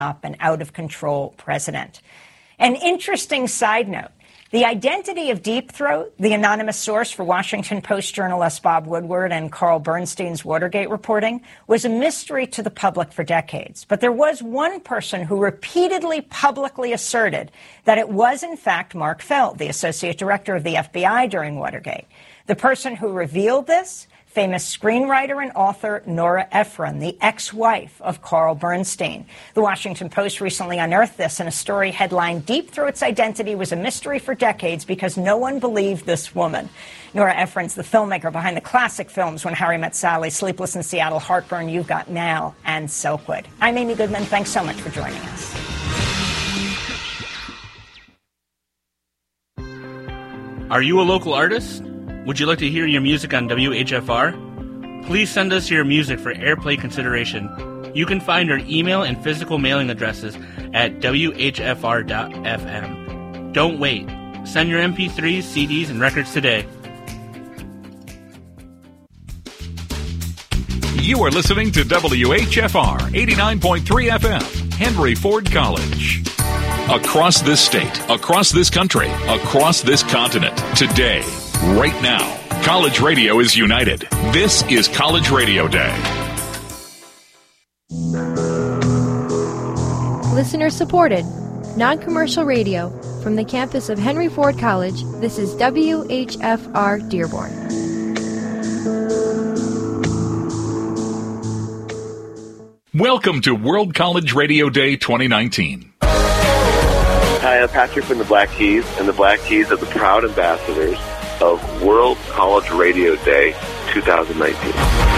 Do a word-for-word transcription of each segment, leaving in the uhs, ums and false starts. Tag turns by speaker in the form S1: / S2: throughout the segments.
S1: up an out-of-control president. An interesting side note. The identity of Deep Throat, the anonymous source for Washington Post journalist Bob Woodward and Carl Bernstein's Watergate reporting, was a mystery to the public for decades. But there was one person who repeatedly publicly asserted that it was, in fact, Mark Feld, the associate director of the F B I during Watergate. The person who revealed this, famous screenwriter and author Nora Ephron, the ex-wife of Carl Bernstein. The Washington Post recently unearthed this in a story headlined, "Deep Throat's identity was a mystery for decades because no one believed this woman." Nora Ephron's the filmmaker behind the classic films When Harry Met Sally, Sleepless in Seattle, Heartburn, You've Got Mail, and Silkwood. I'm Amy Goodman. Thanks so much for joining us.
S2: Are you a local artist? Would you like to hear your music on W H F R? Please send us your music for airplay consideration. You can find our email and physical mailing addresses at W H F R dot F M. Don't wait. Send your M P threes, C Ds, and records today.
S3: You are listening to W H F R eighty-nine point three F M, Henry Ford College. Across this state, across this country, across this continent, today, right now, college radio is united. This is College Radio Day.
S4: Listener supported, non-commercial radio from the campus of Henry Ford College. This is W H F R Dearborn.
S3: Welcome to World College Radio Day twenty nineteen.
S5: Hi, I'm Patrick from the Black Keys, and the Black Keys are the proud ambassadors of World College Radio Day twenty nineteen.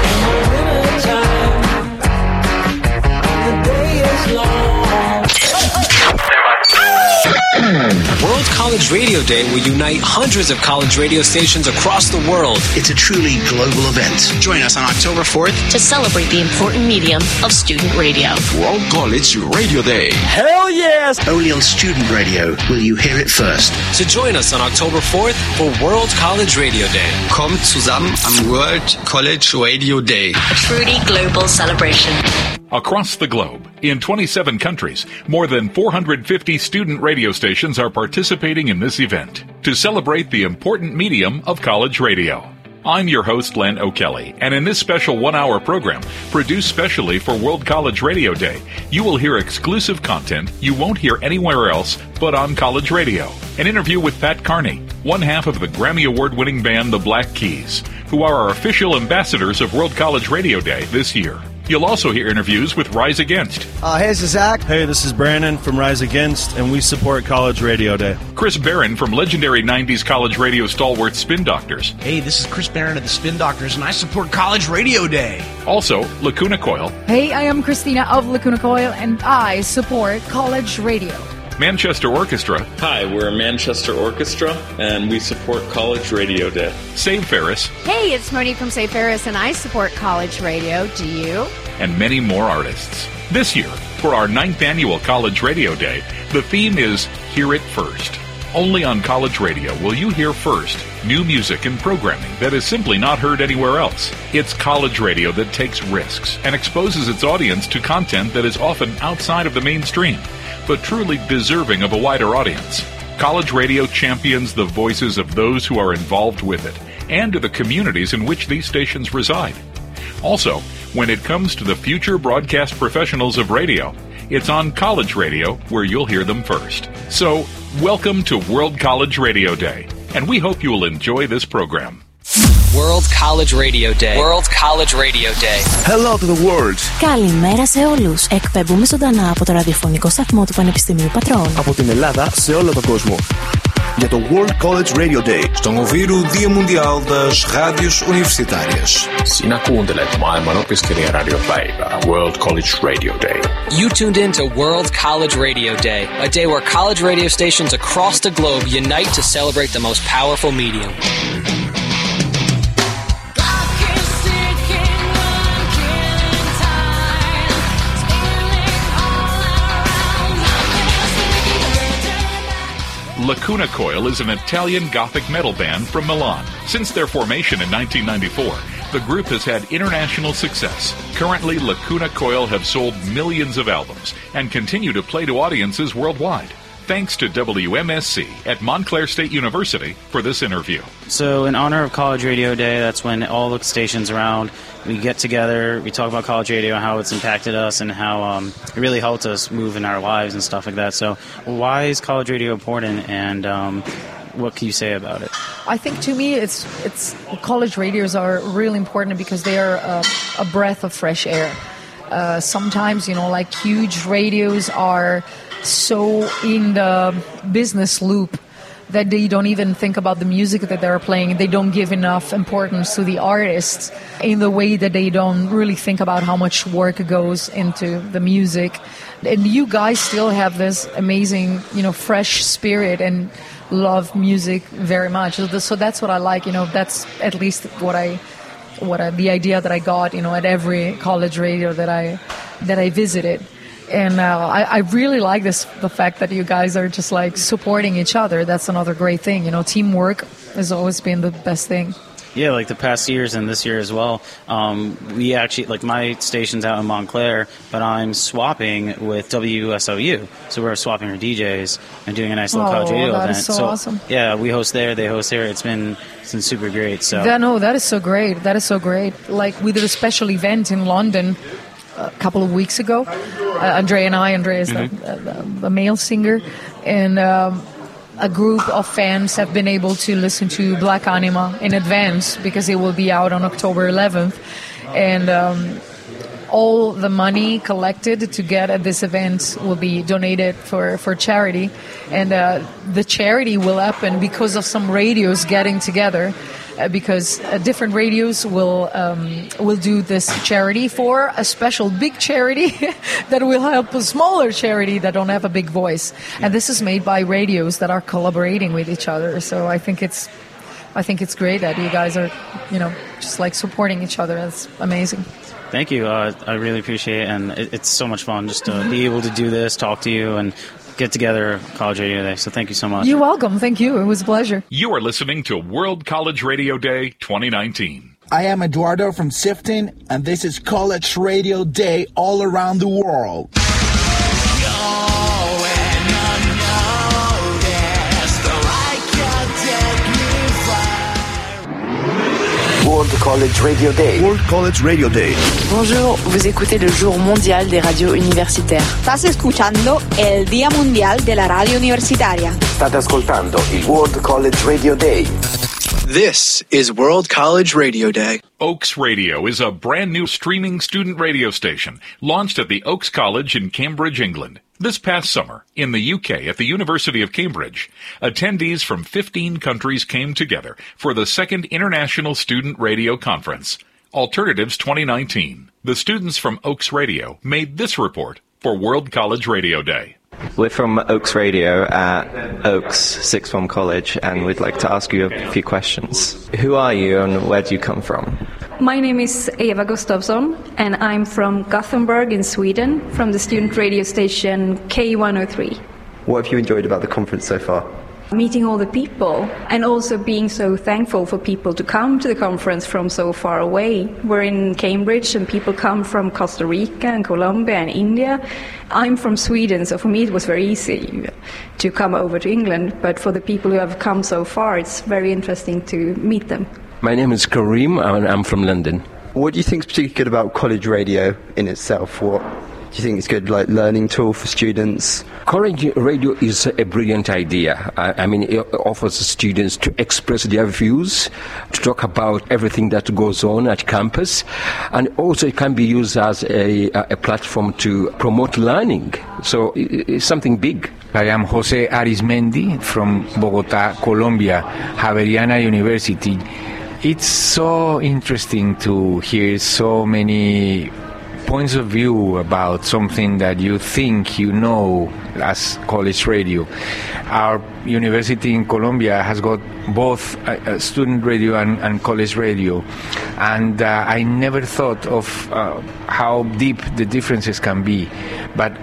S6: World College Radio Day will unite hundreds of college radio stations across the world.
S7: It's a truly global event. Join us on October fourth
S8: to celebrate the important medium of student radio.
S9: World College Radio Day.
S7: Hell yes! Only on student radio will you hear it first.
S6: So join us on October fourth for World College Radio Day.
S10: Kommt zusammen am World College Radio Day.
S8: A truly global celebration.
S3: Across the globe, in twenty-seven countries, more than four hundred fifty student radio stations are participating in this event to celebrate the important medium of college radio. I'm your host, Len O'Kelly, and in this special one-hour program, produced specially for World College Radio Day, you will hear exclusive content you won't hear anywhere else but on college radio. An interview with Pat Carney, one half of the Grammy Award-winning band The Black Keys, who are our official ambassadors of World College Radio Day this year. You'll also hear interviews with Rise Against.
S11: Uh, hey, this is Zach.
S12: Hey, this is Brandon from Rise Against, and we support College Radio Day.
S3: Chris Barron from legendary nineties college radio stalwart Spin Doctors.
S13: Hey, this is Chris Barron of the Spin Doctors, and I support College Radio Day.
S3: Also, Lacuna Coil.
S14: Hey, I am Christina of Lacuna Coil, and I support College Radio.
S3: Manchester Orchestra.
S15: Hi, we're Manchester Orchestra, and we support College Radio Day.
S3: Save Ferris.
S16: Hey, it's Monique from Save Ferris, and I support College Radio. Do you?
S3: And many more artists. This year, for our ninth annual College Radio Day, the theme is Hear It First. Only on College Radio will you hear first new music and programming that is simply not heard anywhere else. It's college radio that takes risks and exposes its audience to content that is often outside of the mainstream, but truly deserving of a wider audience. College radio champions the voices of those who are involved with it and to the communities in which these stations reside. Also, when it comes to the future broadcast professionals of radio, it's on College Radio where you'll hear them first. So, welcome to World College Radio Day, and we hope you will enjoy this program.
S6: World College Radio Day. World College Radio Day.
S9: Hello to the world.
S17: Καλημέρα σε όλους. Εκπέμπουμε ζωντανά από το ραδιοφωνικό σταθμό του Πανεπιστημίου Πατρών.
S9: Από την Ελλάδα σε όλο τον κόσμο. Για το World College Radio Day.
S18: Στον Oviru Dia Mundial das Rádios Universitárias.
S19: Sinä kuuntelet maailman opiskelijaradiopäivää World College Radio Day.
S6: You tuned in to World College Radio Day, a day where college radio stations across the globe unite to celebrate the most powerful medium.
S3: Lacuna Coil is an Italian Gothic metal band from Milan. Since their formation in nineteen ninety-four, the group has had international success. Currently, Lacuna Coil have sold millions of albums and continue to play to audiences worldwide. Thanks to W M S C at Montclair State University for this interview.
S11: So in honor of College Radio Day, that's when all the stations around, we get together, we talk about college radio, how it's impacted us, and how um, it really helped us move in our lives and stuff like that. So why is college radio important, and um, what can you say about it?
S14: I think to me it's it's college radios are really important because they are a, a breath of fresh air. Uh, sometimes, you know, like huge radios are so in the business loop that they don't even think about the music that they're playing. They don't give enough importance to the artists in the way that they don't really think about how much work goes into the music. And you guys still have this amazing, you know, fresh spirit and love music very much. So that's what I like, you know, that's at least what I, what I, the idea that I got, you know, at every college radio that I, that I visited. And uh, I, I really like this, the fact that you guys are just like supporting each other. That's another great thing. You know, teamwork has always been the best thing.
S11: Yeah, like the past years and this year as well. Um, we actually, like my station's out in Montclair, but I'm swapping with W S O U. So we're swapping our D Js and doing a nice little
S14: oh,
S11: college radio
S14: that
S11: event.
S14: Is so, so awesome.
S11: Yeah, we host there, they host here. It's been, it's been super great. So
S14: that, no, that is so great. That is so great. Like we did a special event in London a couple of weeks ago. Uh, Andrea and I, Andrea is mm-hmm. the, the, the male singer, and um, a group of fans have been able to listen to Black Anima in advance because it will be out on October eleventh. And um, all the money collected to get at this event will be donated for, for charity. And uh, the charity will happen because of some radios getting together. Uh, because uh, different radios will um, will do this charity for a special big charity that will help a smaller charity that don't have a big voice. Yeah. And this is made by radios that are collaborating with each other. So I think it's I think it's great that you guys are, you know, just like supporting each other. That's amazing.
S11: Thank you. Uh, I really appreciate it, and it, it's so much fun just to be able to do this, talk to you, and get together College Radio Day. So thank you so much.
S14: You're welcome. Thank you. It was a pleasure.
S3: You are listening to World College Radio Day twenty nineteen.
S20: I am Eduardo from Sifton, and this is College Radio Day all around the world.
S7: World College Radio Day.
S9: World College Radio Day.
S21: Bonjour, vous écoutez le jour mondial des radios universitaires.
S22: Estás escuchando el Día Mundial de la Radio Universitaria.
S7: State ascoltando il World College Radio Day.
S23: This is World College Radio Day.
S3: Oaks Radio is a brand new streaming student radio station launched at the Oaks College in Cambridge, England. This past summer, in the U K at the University of Cambridge, attendees from fifteen countries came together for the second International Student Radio Conference, Alternatives twenty nineteen. The students from Oaks Radio made this report for World College Radio Day.
S24: We're from Oaks Radio at Oaks Sixth Form College, and we'd like to ask you a few questions. Who are you and where do you come from?
S25: My name is Eva Gustafsson, and I'm from Gothenburg in Sweden, from the student radio station K one oh three.
S24: What have you enjoyed about the conference so far?
S25: Meeting all the people, and also being so thankful for people to come to the conference from so far away. We're in Cambridge, and people come from Costa Rica and Colombia and India. I'm from Sweden, so for me it was very easy to come over to England, but for the people who have come so far, it's very interesting to meet them.
S26: My name is Kareem, and I'm from London.
S27: What do you think is particularly good about college radio in itself? What do you think it's good, like learning tool for students?
S26: College radio is a brilliant idea. I, I mean, it offers students to express their views, to talk about everything that goes on at campus, and also it can be used as a, a platform to promote learning. So it's something big.
S28: I am Jose Arismendi from Bogota, Colombia, Javeriana University. It's so interesting to hear so many points of view about something that you think you know as college radio. Our university in Colombia has got both uh, student radio and, and college radio, and uh, I never thought of uh, how deep the differences can be. But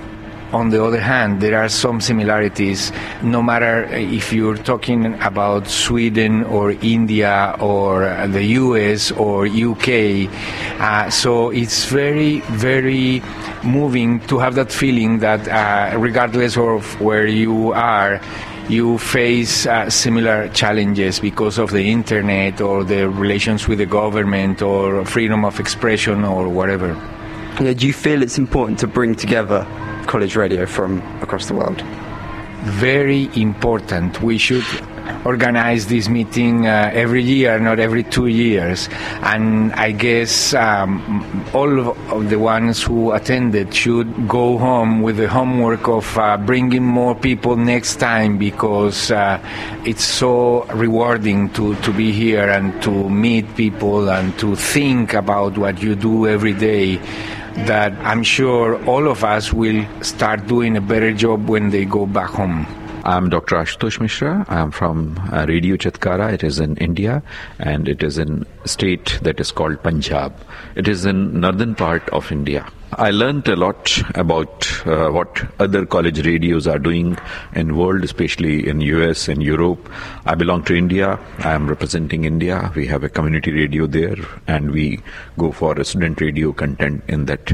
S28: on the other hand, there are some similarities, no matter if you're talking about Sweden or India or the U S or U K. Uh, so it's very, very moving to have that feeling that uh, regardless of where you are, you face uh, similar challenges because of the internet or the relations with the government or freedom of expression or whatever.
S27: Yeah, do you feel it's important to bring together college radio from across the world?
S28: Very important. We should organize this meeting uh, every year, not every two years. And I guess um, all of the ones who attended should go home with the homework of uh, bringing more people next time, because uh, it's so rewarding to, to be here and to meet people and to think about what you do every day, that I'm sure all of us will start doing a better job when they go back home.
S1: I'm Doctor Ashutosh Mishra. I'm from uh, Radio Chatkara. It is in India, and it is in a state that is called Punjab. It is in northern part of India. I learned a lot about uh, what other college radios are doing in world, especially in U S and Europe. I belong to India. I am representing India. We have a community radio there, and we go for a student radio content in that.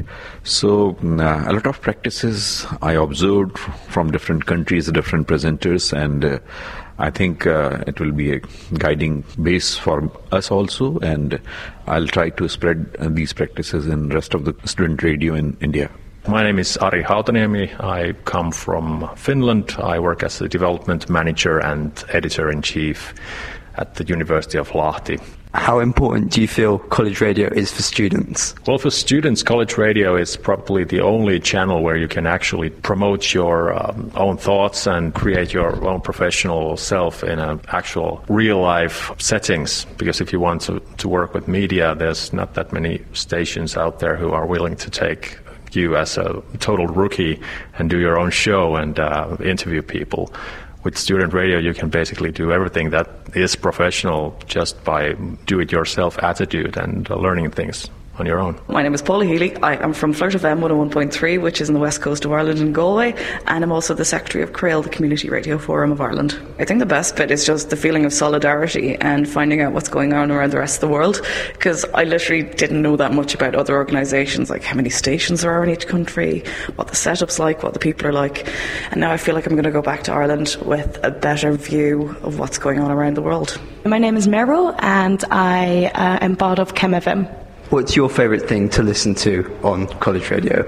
S1: So uh, a lot of practices I observed from different countries, different presenters, and uh, I think uh, it will be a guiding base for us also, and I'll try to spread uh, these practices in rest of the student radio in India.
S2: My name is Ari Hautaniemi. I come from Finland. I work as a development manager and editor-in-chief at the University of Lahti.
S27: How important do you feel college radio is for students?
S2: Well, for students, college radio is probably the only channel where you can actually promote your um, own thoughts and create your own professional self in an actual real-life settings. Because if you want to, to work with media, there's not that many stations out there who are willing to take you as a total rookie and do your own show and uh, interview people. With student radio, you can basically do everything that is professional just by do-it-yourself attitude and uh, learning things on your own.
S4: My name is Paula Healy. I am from Flirt F M one oh one point three, which is in the west coast of Ireland in Galway, and I'm also the secretary of CRAIL, the Community Radio Forum of Ireland. I think the best bit is just the feeling of solidarity and finding out what's going on around the rest of the world, because I literally didn't know that much about other organisations, like how many stations there are in each country, what the setup's like, what the people are like, and now I feel like I'm going to go back to Ireland with a better view of what's going on around the world.
S5: My name is Meryl, and I uh, am part of Chem F M.
S27: What's your favourite thing to listen to on college radio?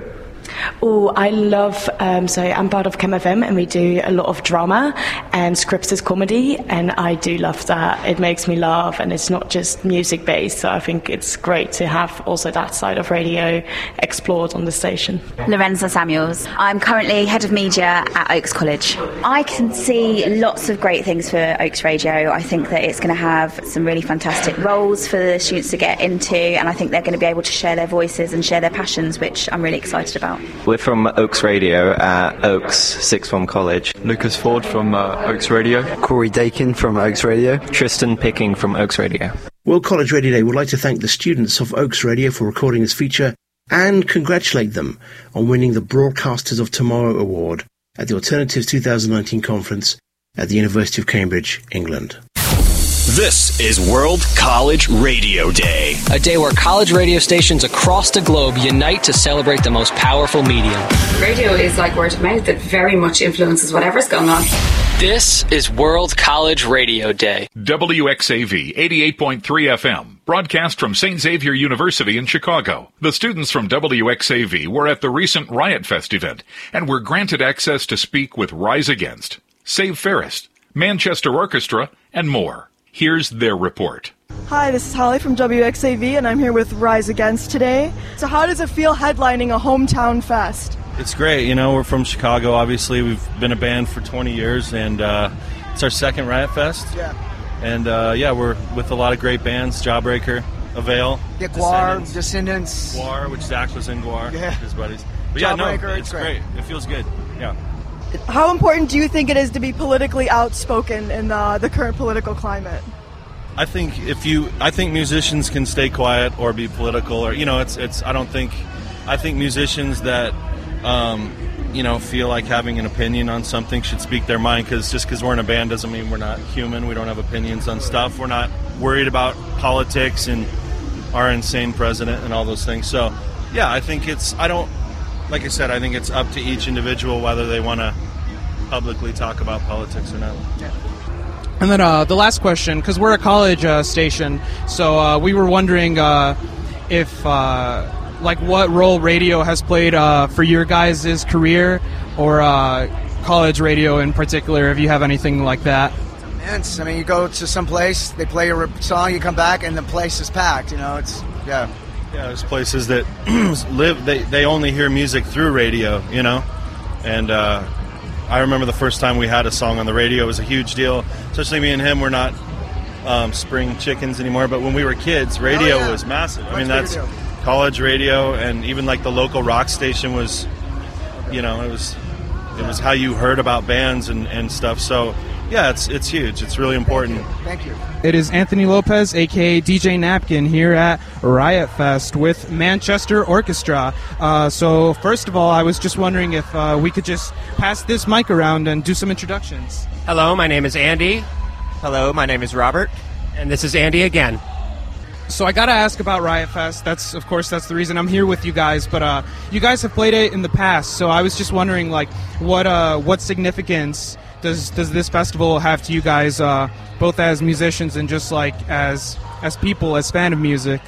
S5: Oh, I love, um, so I'm part of Chem F M and we do a lot of drama and scripted comedy, and I do love that. It makes me laugh and it's not just music based, so I think it's great to have also that side of radio explored on the station.
S8: Lorenza Samuels. I'm currently head of media at Oaks College. I can see lots of great things for Oaks Radio. I think that it's going to have some really fantastic roles for the students to get into, and I think they're going to be able to share their voices and share their passions, which I'm really excited about.
S24: We're from Oaks Radio at Oaks Sixth Form College.
S10: Lucas Ford from uh, Oaks Radio.
S27: Corey Dakin from Oaks Radio.
S24: Tristan Picking from Oaks Radio.
S12: World College Radio Day would like to thank the students of Oaks Radio for recording this feature and congratulate them on winning the Broadcasters of Tomorrow Award at the Alternatives twenty nineteen conference at the University of Cambridge, England.
S13: This is World College Radio Day.
S6: A day where college radio stations across the globe unite to celebrate the most powerful medium.
S29: Radio is like word of mouth that very much influences whatever's going on.
S6: This is World College Radio Day.
S3: W X A V eighty-eight point three F M, broadcast from Saint Xavier University in Chicago. The students from W X A V were at the recent Riot Fest event and were granted access to speak with Rise Against, Save Ferris, Manchester Orchestra, and more. Here's their report.
S30: Hi, this is Holly from W X A V, and I'm here with Rise Against today. So how does it feel headlining a hometown fest?
S31: It's great. You know, we're from Chicago, obviously. We've been a band for twenty years, and uh, it's our second Riot Fest.
S30: Yeah.
S31: And, uh, yeah, we're with a lot of great bands, Jawbreaker, Avail,
S30: yeah, Guar,
S31: Descendants.
S30: Descendants.
S31: Guar, which Zach was in Guar,
S30: yeah.
S31: his buddies. But, yeah, no,
S30: Jawbreaker,
S31: it's
S30: it's great.
S31: great. It feels good, yeah.
S30: How important do you think it is to be politically outspoken in the, the current political climate?
S31: I think if you, I think musicians can stay quiet or be political, or you know, it's it's. I don't think, I think musicians that um, you know, feel like having an opinion on something should speak their mind, because just because we're in a band doesn't mean we're not human. We don't have opinions on stuff. We're not worried about politics and our insane president and all those things. So, yeah, I think it's, I don't, like I said, I think it's up to each individual whether they want to publicly talk about politics or not. Yeah.
S9: And then uh, the last question, because we're a college uh, station, so uh, we were wondering uh, if, uh, like, what role radio has played uh, for your guys' career, or uh, college radio in particular, if you have anything like that.
S11: Immense. I mean, you go to some place, they play your song, you come back, and the place is packed. You know, it's, yeah.
S31: Yeah, there's places that live, they, they only hear music through radio, you know, and uh, I remember the first time we had a song on the radio. It was a huge deal, especially me and him. We're not um, spring chickens anymore, but when we were kids, radio oh, yeah. was massive. Much I mean, that's deal. College radio, and even like the local rock station was, you know, it was it was how you heard about bands and, and stuff. So, yeah, it's it's huge. It's really important.
S11: Thank you. Thank you.
S9: It is Anthony Lopez, a k a. D J Napkin, here at Riot Fest with Manchester Orchestra. Uh, so, first of all, I was just wondering if uh, we could just pass this mic around and do some introductions.
S14: Hello, my name is Andy.
S15: Hello, my name is Robert.
S14: And this is Andy again.
S9: So I gotta ask about Riot Fest. That's, of course, that's the reason I'm here with you guys. But uh, you guys have played it in the past, so I was just wondering, like, what uh, what significance does does this festival have to you guys, uh, both as musicians and just like as as people, as fan of music?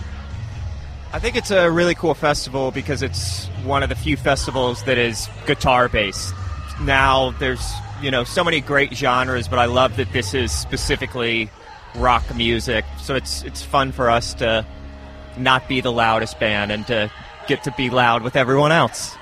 S15: I think it's a really cool festival because it's one of the few festivals that is guitar based. Now there's, you know, so many great genres, but I love that this is specifically rock music. So it's it's fun for us to not be the loudest band and to get to be loud with everyone else.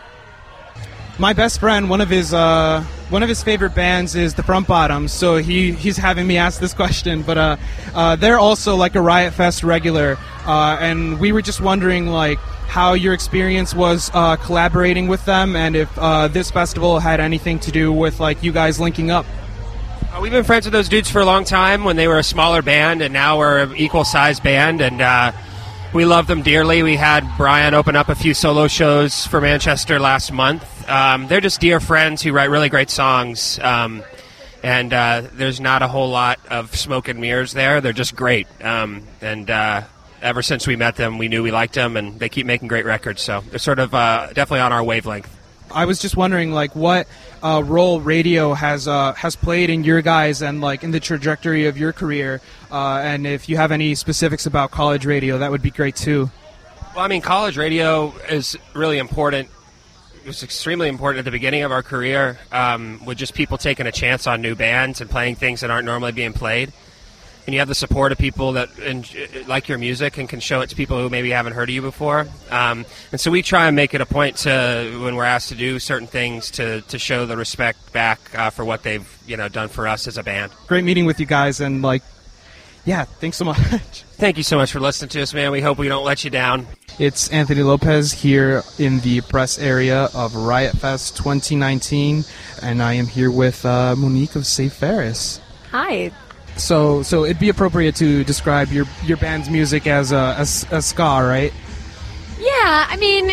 S9: My best friend, one of his uh, one of his favorite bands is the Front Bottoms, so he, he's having me ask this question. But uh, uh, they're also like a Riot Fest regular, uh, and we were just wondering like how your experience was uh, collaborating with them, and if uh, this festival had anything to do with like you guys linking up.
S14: Uh, we've been friends with those dudes for a long time when they were a smaller band, and now we're an equal-sized band, and uh, we love them dearly. We had Brian open up a few solo shows for Manchester last month. Um, they're just dear friends who write really great songs, um, and uh, there's not a whole lot of smoke and mirrors there. They're just great, um, and uh, ever since we met them, we knew we liked them, and they keep making great records, so they're sort of uh, definitely on our wavelength.
S9: I was just wondering, like, what uh, role radio has uh, has played in your guys and like in the trajectory of your career, uh, and if you have any specifics about college radio, that would be great too.
S14: Well, I mean, college radio is really important. It was extremely important at the beginning of our career, um, with just people taking a chance on new bands and playing things that aren't normally being played. And you have the support of people that like your music and can show it to people who maybe haven't heard of you before. Um, and so we try and make it a point to, when we're asked to do certain things, to, to show the respect back uh, for what they've, you know, done for us as a band.
S9: Great meeting with you guys, and like, yeah, thanks so much.
S14: Thank you so much for listening to us, man. We hope we don't let you down.
S9: It's Anthony Lopez here in the press area of Riot Fest twenty nineteen, and I am here with uh, Monique of Safe Ferris.
S16: Hi.
S9: So, so it'd be appropriate to describe your your band's music as a as, as ska, right?
S16: Yeah, I mean,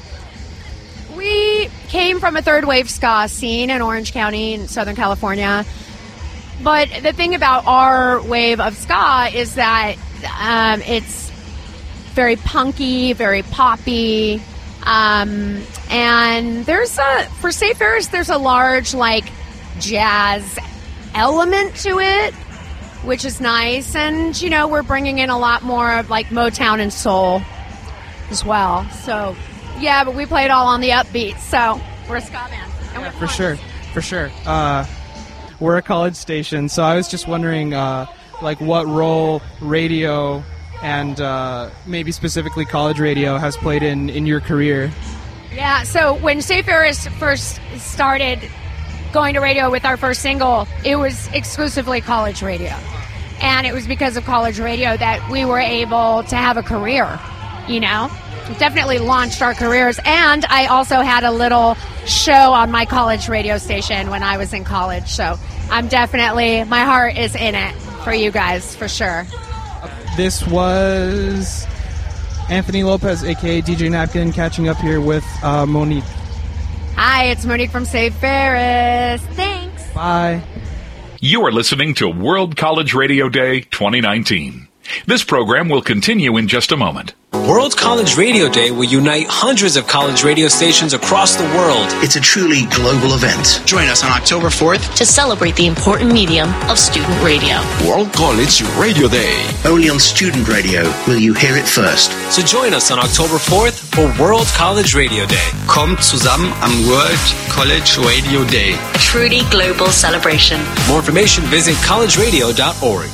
S16: we came from a third wave ska scene in Orange County in Southern California. But the thing about our wave of ska is that um, it's very punky, very poppy, um, and there's a for Safe Ferris there's a large like jazz element to it, which is nice. And, you know, we're bringing in a lot more of, like, Motown and soul as well. So, yeah, but we play it all on the upbeat, so we're a ska band. And
S9: yeah, for sure, for sure. Uh, we're a college station, so I was just wondering, uh, like, what role radio and uh, maybe specifically college radio has played in, in your career.
S16: Yeah, so when Safe Ferris first started going to radio with our first single, it was exclusively college radio. And it was because of college radio that we were able to have a career, you know? It definitely launched our careers. And I also had a little show on my college radio station when I was in college. So I'm definitely, my heart is in it for you guys, for sure.
S9: This was Anthony Lopez, a k a. D J Napkin, catching up here with uh, Monique.
S16: Hi. Hi, it's Monique from Safe Ferris. Thanks.
S9: Bye.
S3: You are listening to World College Radio Day twenty nineteen. This program will continue in just a moment.
S6: World College Radio Day will unite hundreds of college radio stations across the world.
S12: It's a truly global event.
S7: Join us on October fourth
S17: to celebrate the important medium of student radio.
S13: World College Radio Day.
S12: Only on Student Radio will you hear it first.
S6: So join us on October fourth for World College Radio Day.
S7: Kommt zusammen am World College Radio Day.
S17: A truly global celebration.
S6: More information, visit college radio dot org.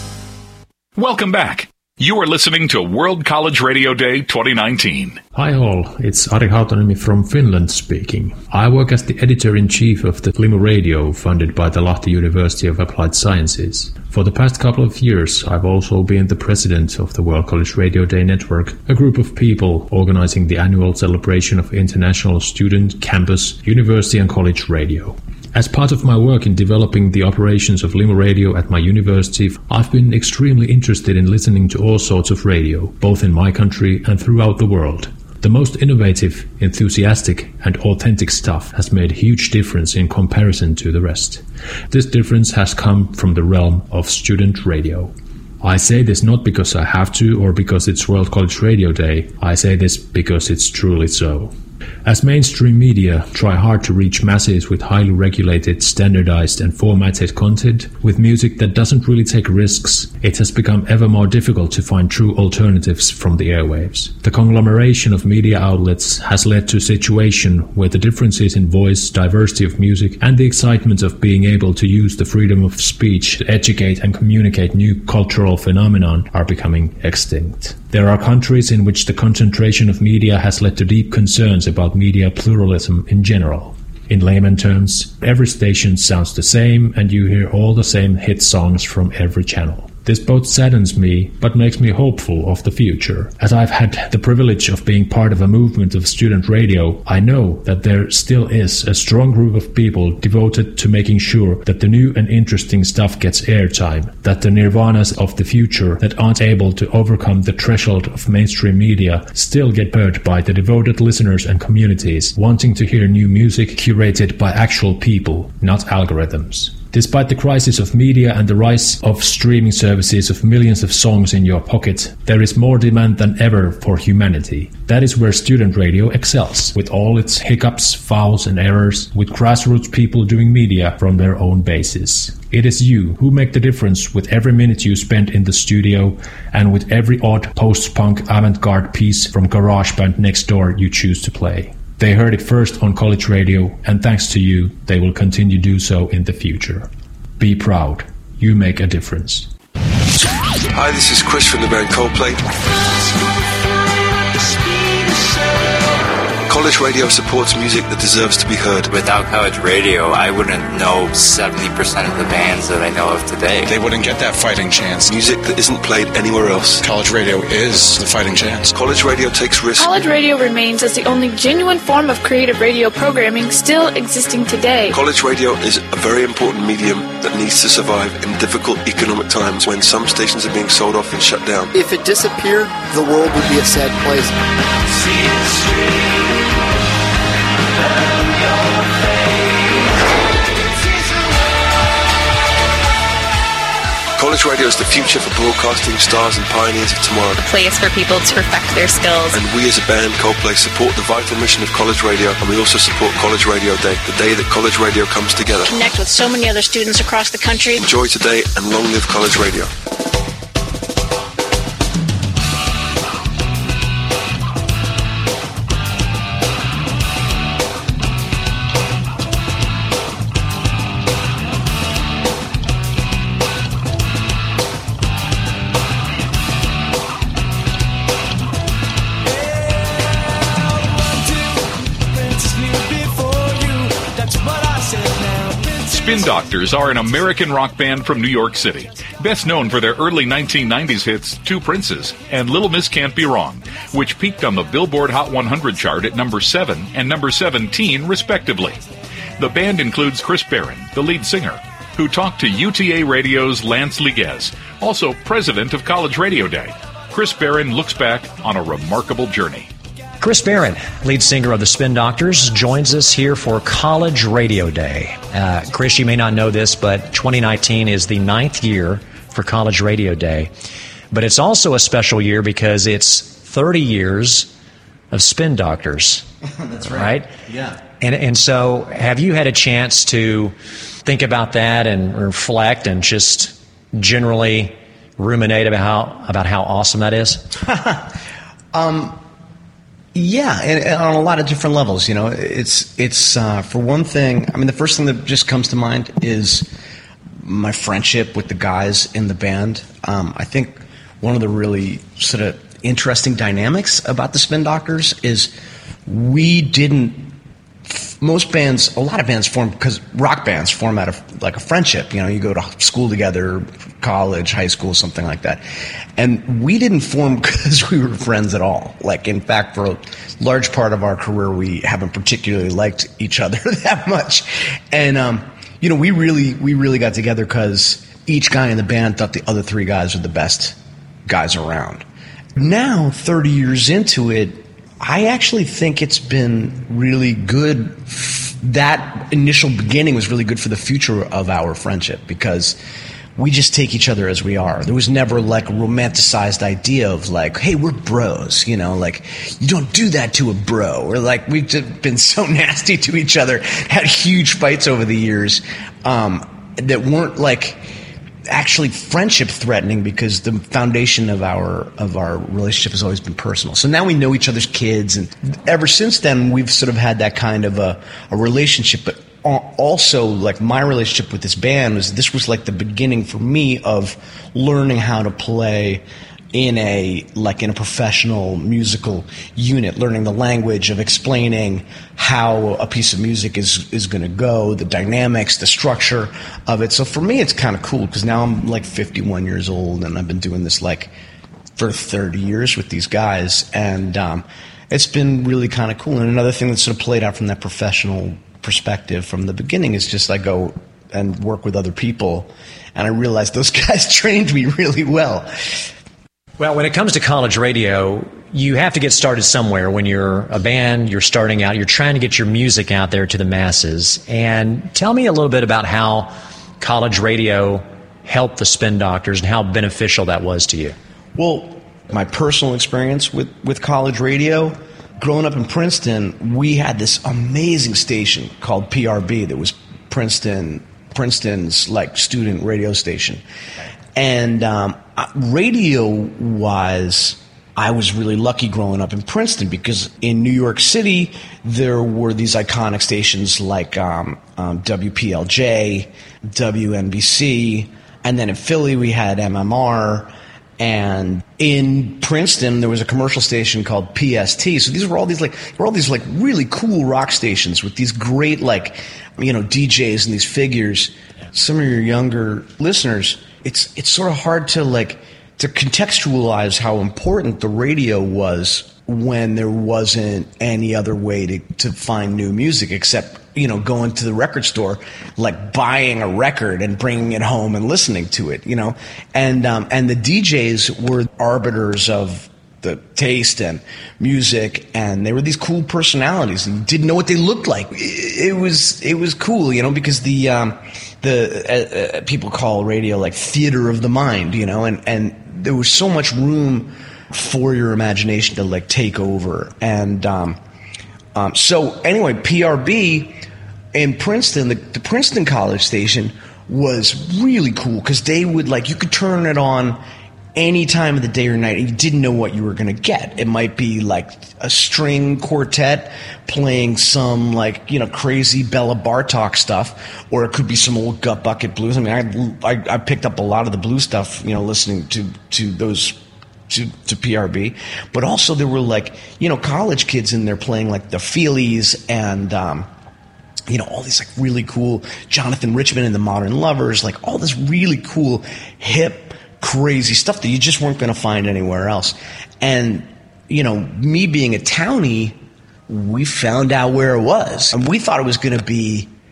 S3: Welcome back. You are listening to World College Radio Day twenty nineteen.
S18: Hi all, it's Ari Hautaniemi from Finland speaking. I work as the editor-in-chief of the Limu Radio, funded by the Lahti University of Applied Sciences. For the past couple of years, I've also been the president of the World College Radio Day Network, a group of people organizing the annual celebration of international student, campus, university and college radio. As part of my work in developing the operations of Limu Radio at my university, I've been extremely interested in listening to all sorts of radio, both in my country and throughout the world. The most innovative, enthusiastic and authentic stuff has made a huge difference in comparison to the rest. This difference has come from the realm of student radio. I say this not because I have to or because it's World College Radio Day. I say this because it's truly so. As mainstream media try hard to reach masses with highly regulated, standardized and formatted content, with music that doesn't really take risks, it has become ever more difficult to find true alternatives from the airwaves. The conglomeration of media outlets has led to a situation where the differences in voice, diversity of music and the excitement of being able to use the freedom of speech to educate and communicate new cultural phenomenon are becoming extinct. There are countries in which the concentration of media has led to deep concerns about media pluralism in general. In layman terms, every station sounds the same and you hear all the same hit songs from every channel. This both saddens me, but makes me hopeful of the future. As I've had the privilege of being part of a movement of student radio, I know that there still is a strong group of people devoted to making sure that the new and interesting stuff gets airtime, that the nirvanas of the future that aren't able to overcome the threshold of mainstream media still get heard by the devoted listeners and communities wanting to hear new music curated by actual people, not algorithms. Despite the crisis of media and the rise of streaming services of millions of songs in your pocket, there is more demand than ever for humanity. That is where student radio excels, with all its hiccups, fouls and errors, with grassroots people doing media from their own basis. It is you who make the difference with every minute you spend in the studio and with every odd post-punk avant-garde piece from GarageBand next door you choose to play. They heard it first on college radio, and thanks to you, they will continue to do so in the future. Be proud. You make a difference.
S19: Hi, this is Chris from the band Coldplay. College radio supports music that deserves to be heard.
S20: Without college radio, I wouldn't know seventy percent of the bands that I know of today.
S19: They wouldn't get that fighting chance. Music that isn't played anywhere else. College radio is the fighting chance. College radio takes risks.
S21: College radio remains as the only genuine form of creative radio programming still existing today.
S19: College radio is a very important medium that needs to survive in difficult economic times when some stations are being sold off and shut down.
S22: If it disappeared, the world would be a sad place. See the street.
S19: College radio is the future for broadcasting stars and pioneers of tomorrow.
S21: A place for people to perfect their skills.
S19: And we as a band, Coldplay, support the vital mission of college radio, and we also support College Radio Day, the day that college radio comes together.
S21: Connect with so many other students across the country.
S19: Enjoy today and long live college radio.
S3: Spin Doctors are an American rock band from New York City, best known for their early nineteen nineties hits Two Princes and Little Miss Can't Be Wrong, which peaked on the Billboard Hot one hundred chart at number seven and number seventeen, respectively. The band includes Chris Barron, the lead singer, who talked to U T A Radio's Lance Liguez, also president of College Radio Day. Chris Barron looks back on a remarkable journey.
S1: Chris Barron, lead singer of the Spin Doctors, joins us here for College Radio Day. Uh, Chris, you may not know this, but twenty nineteen is the ninth year for College Radio Day. But it's also a special year because it's thirty years of Spin Doctors.
S2: That's right.
S1: Right?
S2: Yeah.
S1: And and so have you had a chance to think about that and reflect and just generally ruminate about how, about how awesome that is?
S2: um, yeah, and, and on a lot of different levels. You know, it's it's uh, for one thing. I mean, the first thing that just comes to mind is my friendship with the guys in the band. Um, I think one of the really sort of interesting dynamics about the Spin Doctors is we didn't. Most bands, a lot of bands form because rock bands form out of like a friendship. You know, you go to school together, college, high school, something like that. And we didn't form because we were friends at all. Like, in fact, for a large part of our career, we haven't particularly liked each other that much. And, um, you know, we really, we really got together because each guy in the band thought the other three guys were the best guys around. Now, thirty years into it, I actually think it's been really good. That initial beginning was really good for the future of our friendship because we just take each other as we are. There was never like a romanticized idea of like, hey, we're bros, you know, like you don't do that to a bro. Or like we've just been so nasty to each other, had huge fights over the years um, that weren't like actually friendship threatening because the foundation of our of our relationship has always been personal. So now we know each other's kids, and ever since then we've sort of had that kind of a, a relationship. But also, like my relationship with this band was this was like the beginning for me of learning how to play in a like in a professional musical unit, learning the language of explaining how a piece of music is is going to go, the dynamics, the structure of it. So for me, it's kind of cool because now I'm like fifty-one years old and I've been doing this like for thirty years with these guys, and um, it's been really kind of cool. And another thing that sort of played out from that professional perspective from the beginning is just I go and work with other people, and I realized those guys trained me really well.
S1: Well, when it comes to college radio, you have to get started somewhere. When you're a band, you're starting out, you're trying to get your music out there to the masses. And tell me a little bit about how college radio helped the Spin Doctors and how beneficial that was to you.
S2: Well, my personal experience with, with college radio, growing up in Princeton, we had this amazing station called P R B that was Princeton, Princeton's like student radio station. And um, radio-wise, I was really lucky growing up in Princeton because in New York City, there were these iconic stations like um, um, W P L J, W N B C, and then in Philly we had M M R. And in Princeton, there was a commercial station called P S T. So these were all these like were all these like really cool rock stations with these great like you know D Js and these figures. Some of your younger listeners, it's it's sort of hard to like to contextualize how important the radio was when there wasn't any other way to, to find new music except you know going to the record store, like buying a record and bringing it home and listening to it, you know, and um, and the D Js were arbiters of the taste and music, and they were these cool personalities, and you didn't know what they looked like. It was it was cool, you know, because the um, the uh, uh, people call radio like theater of the mind, you know, and and there was so much room for your imagination to like take over, and um, um, so anyway, P R B in Princeton, the, the Princeton College station was really cool because they would like you could turn it on any time of the day or night, and you didn't know what you were going to get. It might be like a string quartet playing some like, you know, crazy Bella Bartok stuff, or it could be some old Gut Bucket blues. I mean, I, I, I picked up a lot of the blues stuff, you know, listening to, to those, to, to P R B. But also there were like, you know, college kids in there playing like the Feelies and, um, you know, all these like really cool Jonathan Richman and the Modern Lovers, like all this really cool hip, crazy stuff that you just weren't going to find anywhere else. And, you know, me being a townie, we found out where it was. And we thought it was going to be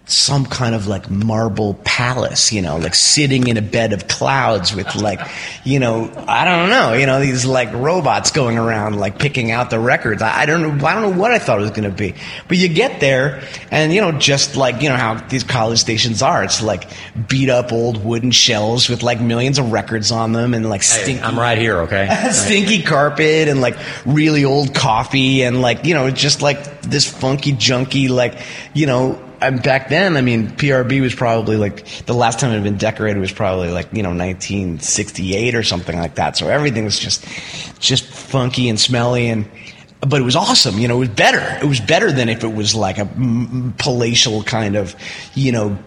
S2: some kind of like marble palace, you know, like sitting in a bed of clouds with like, you know, I don't know, you know, these like robots going around like picking out the records. I, I don't know, I don't know what I thought it was going to be. But you get there and, you know, just like, you know, how these college stations are, it's like beat up old wooden shelves with like millions of records on them and like stinky.
S1: Hey, I'm right here, okay?
S2: Stinky carpet and like really old coffee and like, you know, just like this funky, junky, like, you know, and back then, I mean, P R B was probably like, the last time it had been decorated was probably like, you know, nineteen sixty-eight or something like that. So everything was just, just funky and smelly and, but it was awesome. You know, it was better. It was better than if it was like a m- palatial kind of, you know,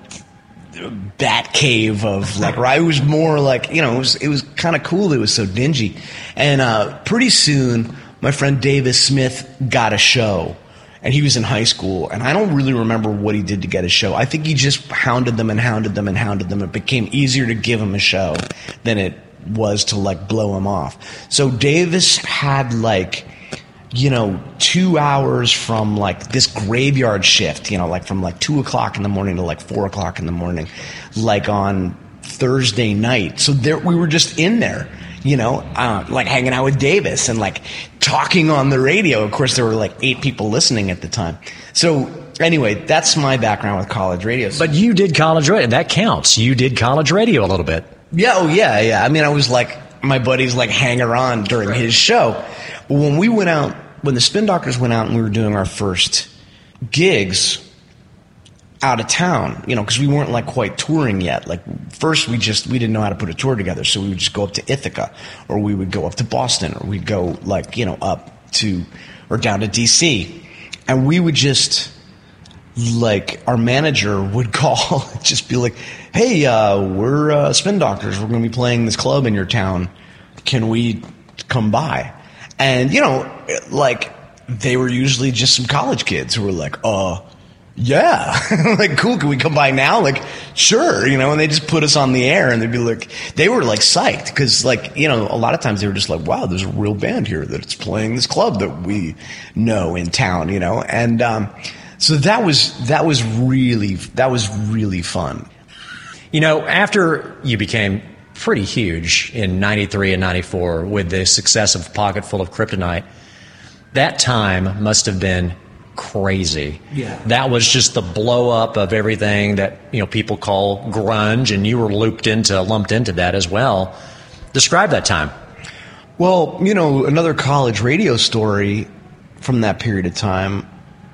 S2: bat cave of like, right? It was more like, you know, it was, it was kind of cool. It was so dingy. And, uh, pretty soon my friend Davis Smith got a show. And he was in high school, and I don't really remember what he did to get a show. I think he just hounded them and hounded them and hounded them. It became easier to give him a show than it was to, like, blow him off. So Davis had, like, you know, two hours from, like, this graveyard shift, you know, like from, like, two o'clock in the morning to, like, four o'clock in the morning, like, on Thursday night. So there we were just in there. You know, uh, like hanging out with Davis and like talking on the radio. Of course, there were like eight people listening at the time. So anyway, that's my background with college radio.
S1: But you did college radio. That counts. You did college radio a little bit.
S2: Yeah. Oh, yeah. Yeah. I mean, I was like my buddy's like hanger on during right. his show. But when we went out, when the Spin Doctors went out and we were doing our first gigs out of town, you know, because we weren't like quite touring yet. Like first we just, we didn't know how to put a tour together. So we would just go up to Ithaca or we would go up to Boston or we'd go like, you know, up to, or down to D C and we would just like, our manager would call, just be like, hey, uh, we're uh, Spin Doctors. We're going to be playing this club in your town. Can we come by? And, you know, like they were usually just some college kids who were like, uh, yeah, like, cool, can we come by now? Like, sure, you know, and they just put us on the air and they'd be like, they were like psyched because like, you know, a lot of times they were just like, wow, there's a real band here that's playing this club that we know in town, you know, and, um, so that was, that was really, that was really fun.
S1: You know, after you became pretty huge in ninety-three and ninety-four with the success of Pocket Full of Kryptonite, that time must have been crazy.
S2: Yeah.
S1: That was just the blow up of everything that, you know, people call grunge, and you were looped into, lumped into that as well. Describe that time.
S2: Well, you know, another college radio story from that period of time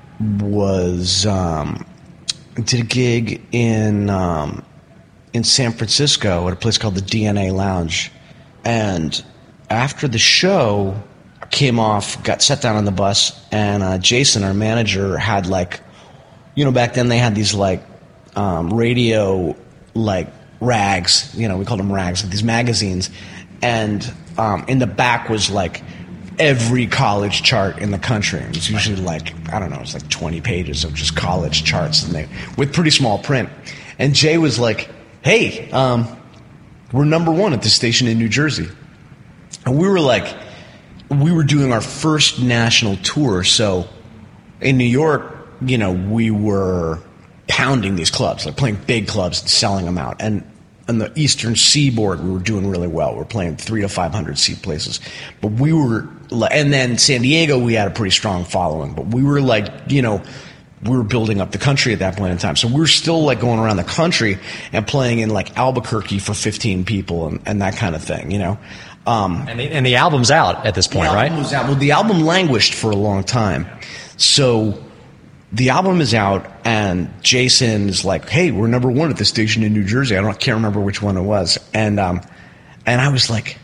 S2: was, um, I did a gig in, um, in San Francisco at a place called the D N A Lounge. And after the show, came off, got set down on the bus, and uh, Jason, our manager, had like, you know, back then they had these like um, radio like rags, you know, we called them rags, like these magazines, and um, in the back was like every college chart in the country. It was usually like, I don't know, it's like twenty pages of just college charts, and they with pretty small print. And Jay was like, hey, um, we're number one at this station in New Jersey. And we were like, we were doing our first national tour, so in New York, you know, we were pounding these clubs, like playing big clubs and selling them out. And on the Eastern Seaboard, we were doing really well. We were playing three to five hundred seat places, but we were, and then San Diego, we had a pretty strong following. But we were like, you know, we were building up the country at that point in time, so we were still like going around the country and playing in like Albuquerque for fifteen people and, and that kind of thing, you know. Um,
S1: and, the, and the album's out at this point,
S2: the
S1: right?
S2: Was out. Well, the album languished for a long time. So the album is out, and Jason is like, hey, we're number one at the station in New Jersey. I don't can't remember which one it was. And um, and I was like,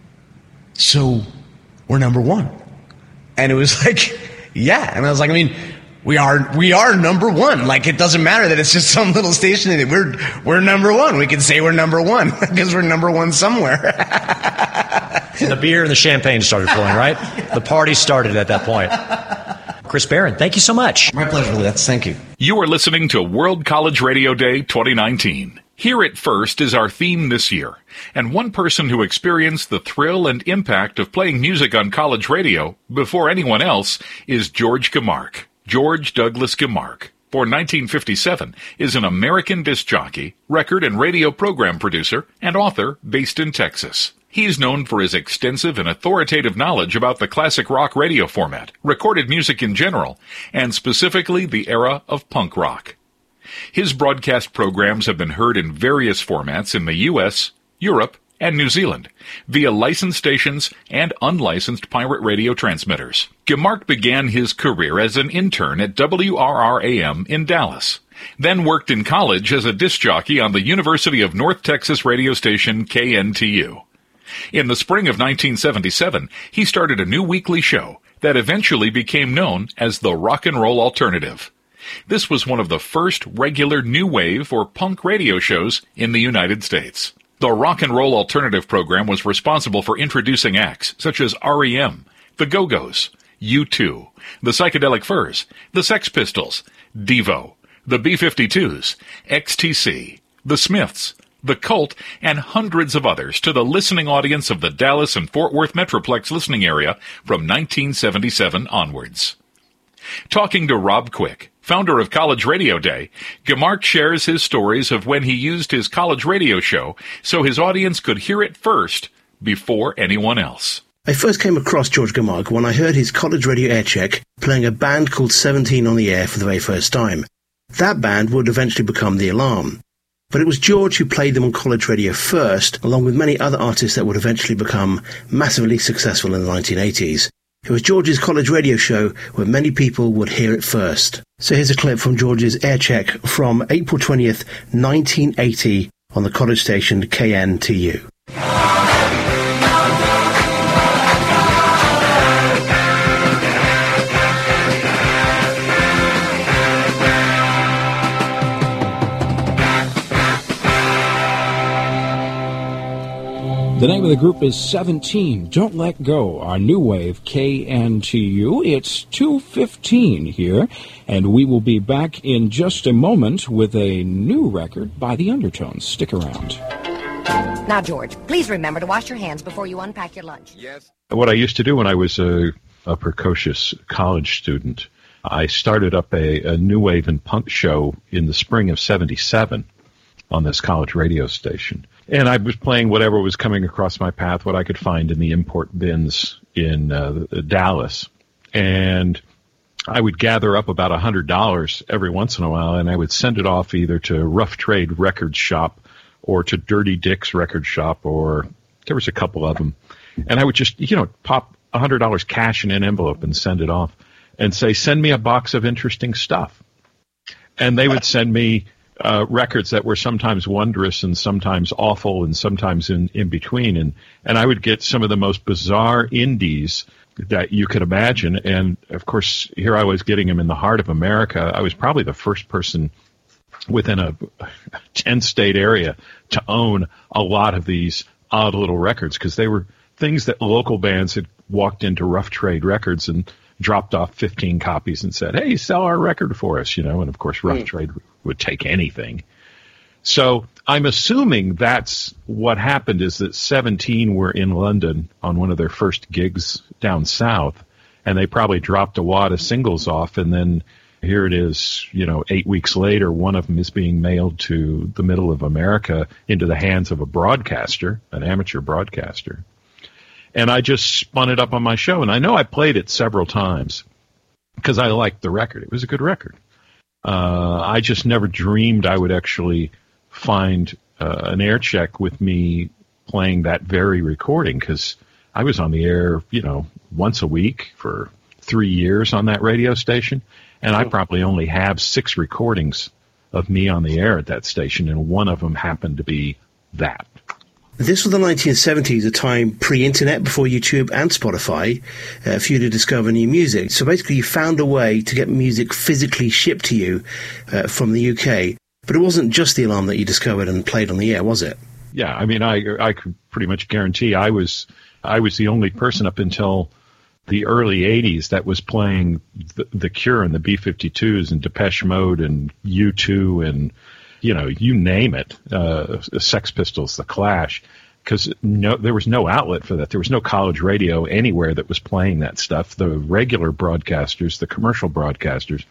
S2: so we're number one. And it was like, yeah. And I was like, I mean, we are we are number one. Like, it doesn't matter that it's just some little station. We're we're number one. We can say we're number one because we're number one somewhere.
S1: The beer and the champagne started flowing, right? Yeah. The party started at that point. Chris Barron, thank you so much.
S2: My pleasure, Let's Thank you.
S3: You are listening to World College Radio Day twenty nineteen. Hear It First is our theme this year. And one person who experienced the thrill and impact of playing music on college radio before anyone else is George Gamark. George Douglas Gamark. for nineteen fifty-seven is an American disc jockey, record and radio program producer, and author based in Texas. He's known for his extensive and authoritative knowledge about the classic rock radio format, recorded music in general, and specifically the era of punk rock. His broadcast programs have been heard in various formats in the U S, Europe, and New Zealand, via licensed stations and unlicensed pirate radio transmitters. Gemark began his career as an intern at W R R A M in Dallas, then worked in college as a disc jockey on the University of North Texas radio station K N T U. In the spring of nineteen seventy-seven, he started a new weekly show that eventually became known as the Rock and Roll Alternative. This was one of the first regular new wave or punk radio shows in the United States. The Rock and Roll Alternative program was responsible for introducing acts such as R E M, the Go-Go's, U two, the Psychedelic Furs, the Sex Pistols, Devo, the B fifty-twos, X T C, the Smiths, the Cult, and hundreds of others to the listening audience of the Dallas and Fort Worth Metroplex listening area from nineteen seventy-seven onwards. Talking to Rob Quick, founder of College Radio Day, Gemark shares his stories of when he used his college radio show so his audience could hear it first before anyone else.
S12: I first came across George Gemark when I heard his college radio air check playing a band called seventeen on the air for the very first time. That band would eventually become The Alarm. But it was George who played them on college radio first, along with many other artists that would eventually become massively successful in the nineteen eighties. It was George's college radio show where many people would hear it first. So here's a clip from George's air check from April twentieth, nineteen eighty on the college station K N T U.
S4: The name of the group is seventeen, Don't Let Go, our new wave K N T U. It's two fifteen here, and we will be back in just a moment with a new record by the Undertones. Stick around.
S5: Now, George, please remember to wash your hands before you unpack your lunch.
S8: Yes. What I used to do when I was a, a precocious college student, I started up a, a new wave and punk show in the spring of seventy-seven on this college radio station. And I was playing whatever was coming across my path, what I could find in the import bins in uh, Dallas. And I would gather up about one hundred dollars every once in a while, and I would send it off either to Rough Trade Record Shop or to Dirty Dick's Record Shop, or there was a couple of them. And I would just, you know, pop one hundred dollars cash in an envelope and send it off and say, send me a box of interesting stuff. And they would send me Uh, records that were sometimes wondrous and sometimes awful and sometimes in, in between. And, and I would get some of the most bizarre indies that you could imagine. And, of course, here I was getting them in the heart of America. I was probably the first person within a ten-state area to own a lot of these odd little records because they were things that local bands had walked into Rough Trade Records and dropped off fifteen copies and said, hey, sell our record for us, you know, and of course Rough mm. Trade would take anything. So I'm assuming that's what happened is that seventeen were in London on one of their first gigs down south, and they probably dropped a wad of singles off, and then here it is, you know, eight weeks later, one of them is being mailed to the middle of America into the hands of a broadcaster, an amateur broadcaster. And I just spun it up on my show. And I know I played it several times because I liked the record. It was a good record. Uh, I just never dreamed I would actually find uh, an air check with me playing that very recording because I was on the air, you know, once a week for three years on that radio station. And I probably only have six recordings of me on the air at that station. And one of them happened to be that.
S12: This was the nineteen seventies, a time pre-internet, before YouTube and Spotify, uh, for you to discover new music. So basically you found a way to get music physically shipped to you uh, from the U K. But it wasn't just The Alarm that you discovered and played on the air, was it?
S8: Yeah, I mean, I I could pretty much guarantee I was I was the only person up until the early eighties that was playing The, the Cure and the B fifty-twos and Depeche Mode and U two and, you know, you name it, uh, Sex Pistols, The Clash, because no, there was no outlet for that. There was no college radio anywhere that was playing that stuff. The regular broadcasters, the commercial broadcasters,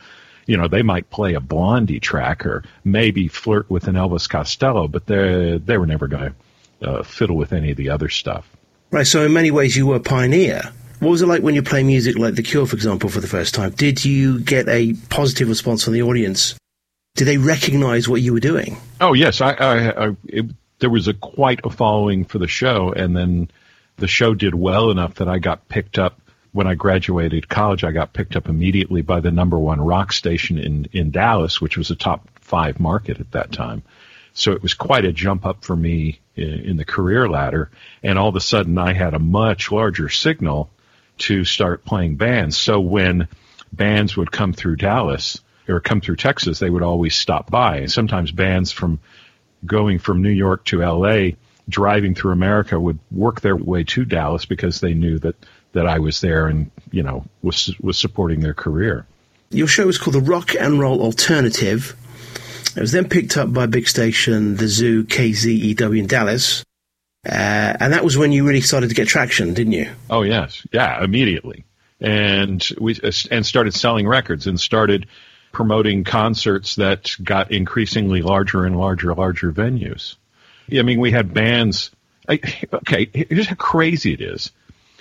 S8: You know, they might play a Blondie track or maybe flirt with an Elvis Costello, but they they were never going to uh, fiddle with any of the other stuff.
S12: Right, so in many ways you were a pioneer. What was it like when you play music like The Cure, for example, for the first time? Did you get a positive response from the audience? Did they recognize what you were doing?
S8: Oh, yes. I, I, I it, there was a quite a following for the show, and then the show did well enough that I got picked up. When I graduated college, I got picked up immediately by the number one rock station in, in Dallas, which was a top five market at that time. So it was quite a jump up for me in, in the career ladder. And all of a sudden, I had a much larger signal to start playing bands. So when bands would come through Dallas or come through Texas, they would always stop by. And sometimes bands from going from New York to L A, driving through America, would work their way to Dallas because they knew that that I was there and, you know, was was supporting their career.
S12: Your show was called The Rock and Roll Alternative. It was then picked up by a big station, the Zoo K Z E W in Dallas. Uh, and that was when you really started to get traction, didn't you?
S8: Oh, yes. Yeah, immediately. And we and started selling records and started promoting concerts that got increasingly larger and larger, larger venues. I mean, we had bands. I, okay, here's how crazy it is.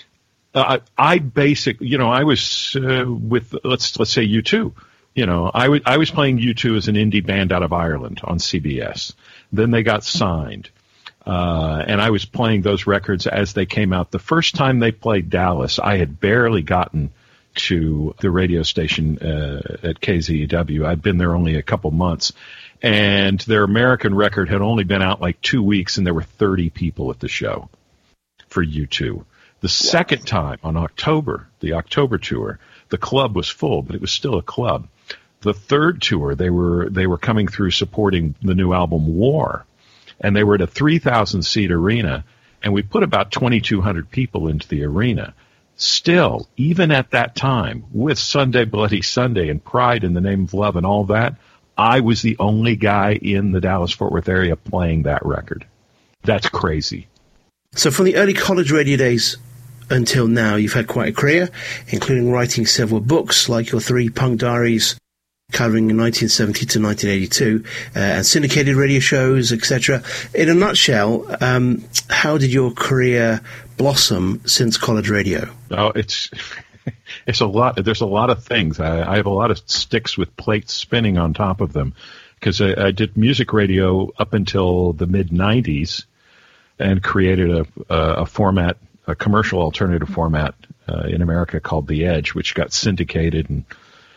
S8: Uh, I basically, you know, I was uh, with, let's let's say U two. You know, I, w- I was playing U two as an indie band out of Ireland on C B S. Then they got signed. Uh, and I was playing those records as they came out. The first time they played Dallas, I had barely gotten to the radio station uh, at K Z E W. I'd been there only a couple months. And their American record had only been out like two weeks, and there were thirty people at the show for U two. The second time, on October, the October tour, the club was full, but it was still a club. The third tour, they were they were coming through supporting the new album War, and they were at a three thousand seat arena, and we put about twenty-two hundred people into the arena. Still, even at that time, with Sunday Bloody Sunday and Pride in the Name of Love and all that, I was the only guy in the Dallas-Fort Worth area playing that record. That's crazy.
S12: So from the early college radio days until now, you've had quite a career, including writing several books like your three Punk Diaries, covering nineteen seventy to nineteen eighty-two, uh, and syndicated radio shows, et cetera. In a nutshell, um, how did your career blossom since college radio?
S8: Oh, it's it's a lot. There's a lot of things. I, I have a lot of sticks with plates spinning on top of them because I, I did music radio up until the mid nineties and created a, a, a format, a commercial alternative format uh, in America called The Edge, which got syndicated and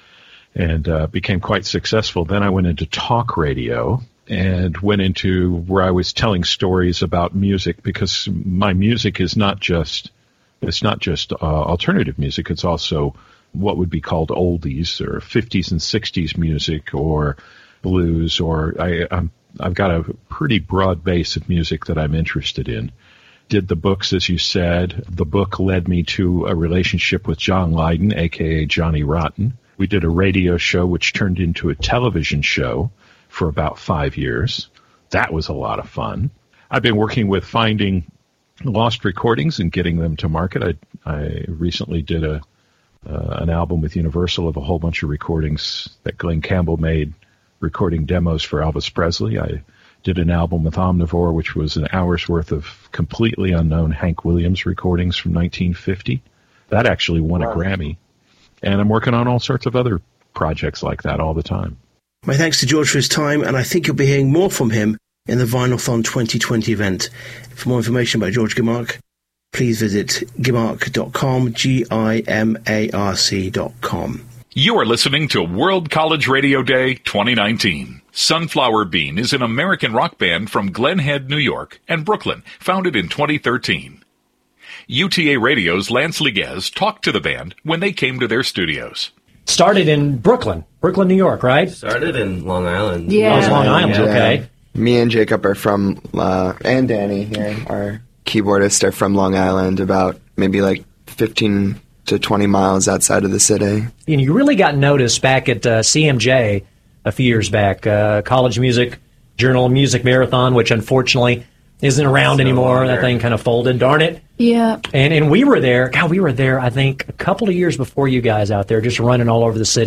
S8: and uh, became quite successful. Then I went into talk radio and went into where I was telling stories about music because my music is not just it's not just uh, alternative music. It's also what would be called oldies or fifties and sixties music or blues. Or I, I'm, I've got a pretty broad base of music that I'm interested in. Did the books, as you said. The book led me to a relationship with John Lydon, a k a. Johnny Rotten. We did a radio show which turned into a television show for about five years. That was a lot of fun. I've been working with finding lost recordings and getting them to market. I, I recently did a uh, an album with Universal of a whole bunch of recordings that Glenn Campbell made, recording demos for Elvis Presley. I did an album with Omnivore, which was an hour's worth of completely unknown Hank Williams recordings from nineteen fifty. That actually won wow. a Grammy. And I'm working on all sorts of other projects like that all the time.
S12: My thanks to George for his time, and I think you'll be hearing more from him in the Vinylthon twenty twenty event. For more information about George Gimarc, please visit gimarc dot com, G I M A R C dot com.
S3: You are listening to World College Radio Day twenty nineteen. Sunflower Bean is an American rock band from Glen Head, New York, and Brooklyn, founded in twenty thirteen. U T A Radio's Lance Liguez talked to the band when they came to their studios.
S1: Started in Brooklyn, Brooklyn, New York, right?
S10: Started in Long Island.
S1: Yeah. Oh, it's Long Island, yeah. Okay.
S11: Me and Jacob are from, uh, and Danny here, our keyboardist, are from Long Island, about maybe like fifteen to twenty miles outside of the city.
S1: And you really got noticed back at uh, C M J a few years back, uh, College Music Journal Music Marathon, which unfortunately isn't around so anymore. Longer. That thing kind of folded, darn it.
S21: Yeah.
S1: And and we were there, God, we were there, I think, a couple of years before you guys out there, just running all over the city.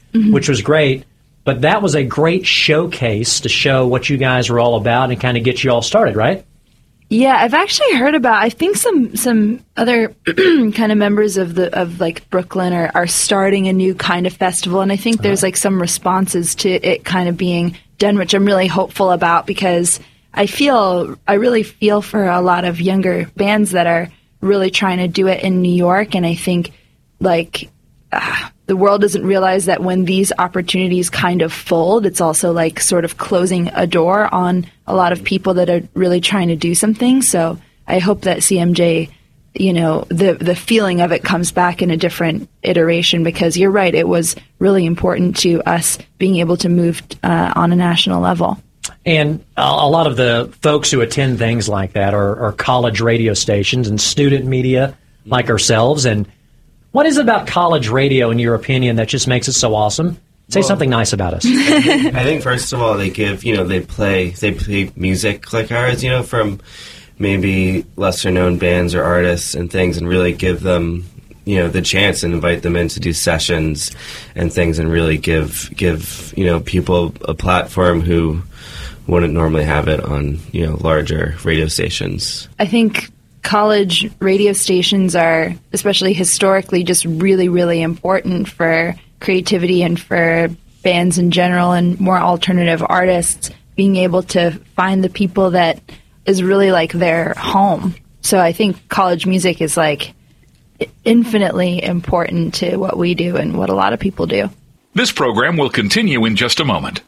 S1: mm-hmm. which was great. But that was a great showcase to show what you guys were all about and kind of get you all started, right?
S14: Yeah, I've actually heard about, I think some some other kind of members of the of like Brooklyn are, are starting a new kind of festival, and I think there's like some responses to it kind of being done, which I'm really hopeful about, because I feel, I really feel for a lot of younger bands that are really trying to do it in New York, and I think like uh, the world doesn't realize that when these opportunities kind of fold, it's also like sort of closing a door on a lot of people that are really trying to do something. So I hope that C M J, you know, the the feeling of it comes back in a different iteration, because you're right, it was really important to us being able to move uh, on a national level.
S1: And a lot of the folks who attend things like that are, are college radio stations and student media like ourselves. And what is it about college radio, in your opinion, that just makes it so awesome? Say well, something nice about us.
S10: I think, first of all, they give, you know, they play, they play music like ours, you know, from maybe lesser-known bands or artists and things, and really give them, you know, the chance and invite them in to do sessions and things, and really give, give you know, people a platform who wouldn't normally have it on, you know, larger radio stations.
S14: I think college radio stations are, especially historically, just really, really important for creativity and for bands in general and more alternative artists being able to find the people that is really like their home. So I think college music is like infinitely important to what we do and what a lot of people do.
S3: This program will continue in just a moment.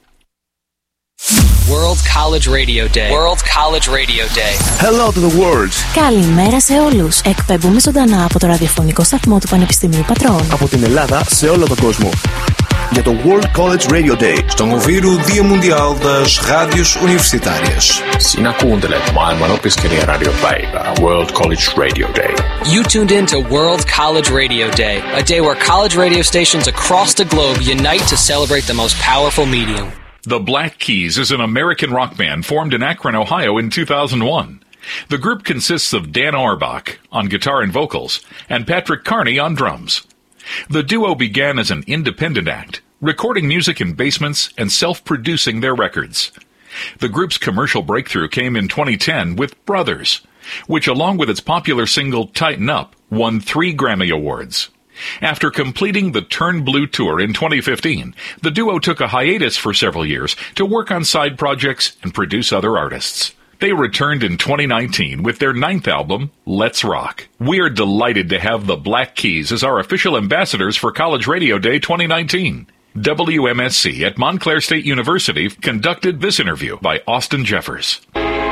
S6: World College Radio Day. World College Radio Day.
S15: Hello to the world.
S23: Καλημέρα σε όλους. Εκπέμπουμε ζωντανά από το ραδιοφωνικό σταθμό του Πανεπιστημίου Πατρών.
S15: Από την Ελλάδα σε όλο τον κόσμο. Για το World College Radio Day.
S24: Στον ouvir o Dia Mundial das Rádios Universitárias.
S25: Sinä kuuntelet maailman opiskelijaradiopäivää World College Radio Day.
S6: You tuned in to World College Radio Day, a day where college radio stations across the globe unite to celebrate the most powerful medium.
S3: The Black Keys is an American rock band formed in Akron, Ohio in two thousand one. The group consists of Dan Auerbach on guitar and vocals and Patrick Carney on drums. The duo began as an independent act, recording music in basements and self-producing their records. The group's commercial breakthrough came in twenty ten with Brothers, which along with its popular single Tighten Up won three Grammy Awards. After completing the Turn Blue tour in twenty fifteen, the duo took a hiatus for several years to work on side projects and produce other artists. They returned in twenty nineteen with their ninth album, Let's Rock. We are delighted to have the Black Keys as our official ambassadors for College Radio Day twenty nineteen. W M S C at Montclair State University conducted this interview by Austin Jeffers.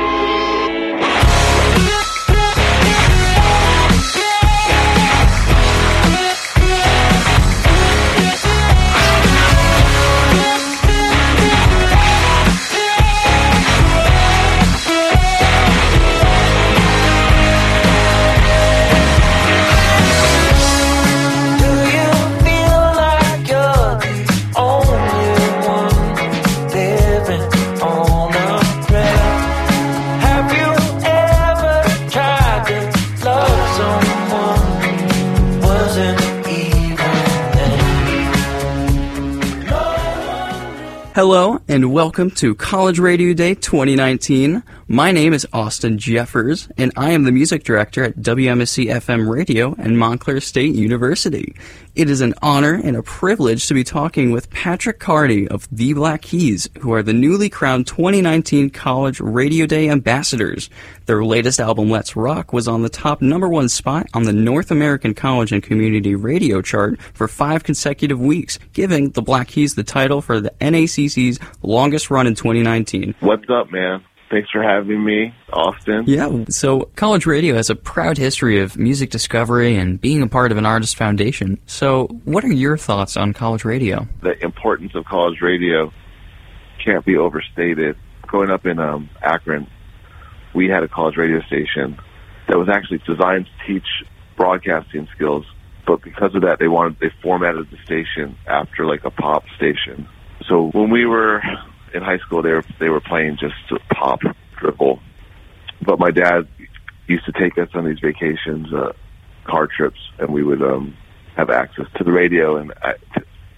S26: Hello, and welcome to College Radio Day twenty nineteen. My name is Austin Jeffers, and I am the music director at W M S C F M Radio and Montclair State University. It is an honor and a privilege to be talking with Patrick Carney of The Black Keys, who are the newly crowned twenty nineteen College Radio Day ambassadors. Their latest album, Let's Rock, was on the top number one spot on the North American College and Community Radio chart for five consecutive weeks, giving The Black Keys the title for the N A C C's longest run in twenty nineteen.
S27: What's up, man? Thanks for having me, Austin.
S26: Yeah, so College Radio has a proud history of music discovery and being a part of an artist foundation. So what are your thoughts on college radio?
S27: The importance of college radio can't be overstated. Growing up in um, Akron, we had a college radio station that was actually designed to teach broadcasting skills, but because of that, they wanted they formatted the station after like a pop station. So when we were in high school, they were, they were playing just pop dribble. But my dad used to take us on these vacations, uh, car trips, and we would um, have access to the radio. And I,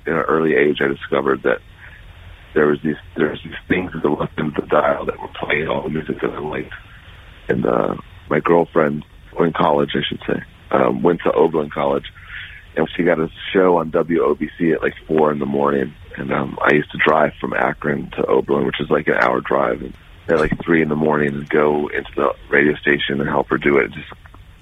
S27: in an early age, I discovered that there was these there was these things that were left into the dial that were playing all the music that I liked. And uh, my girlfriend, or in college, I should say, um, went to Oberlin College, and she got a show on W O B C at like four in the morning. And um, I used to drive from Akron to Oberlin, which is like an hour drive, and at like three in the morning, and go into the radio station and help her do it. Just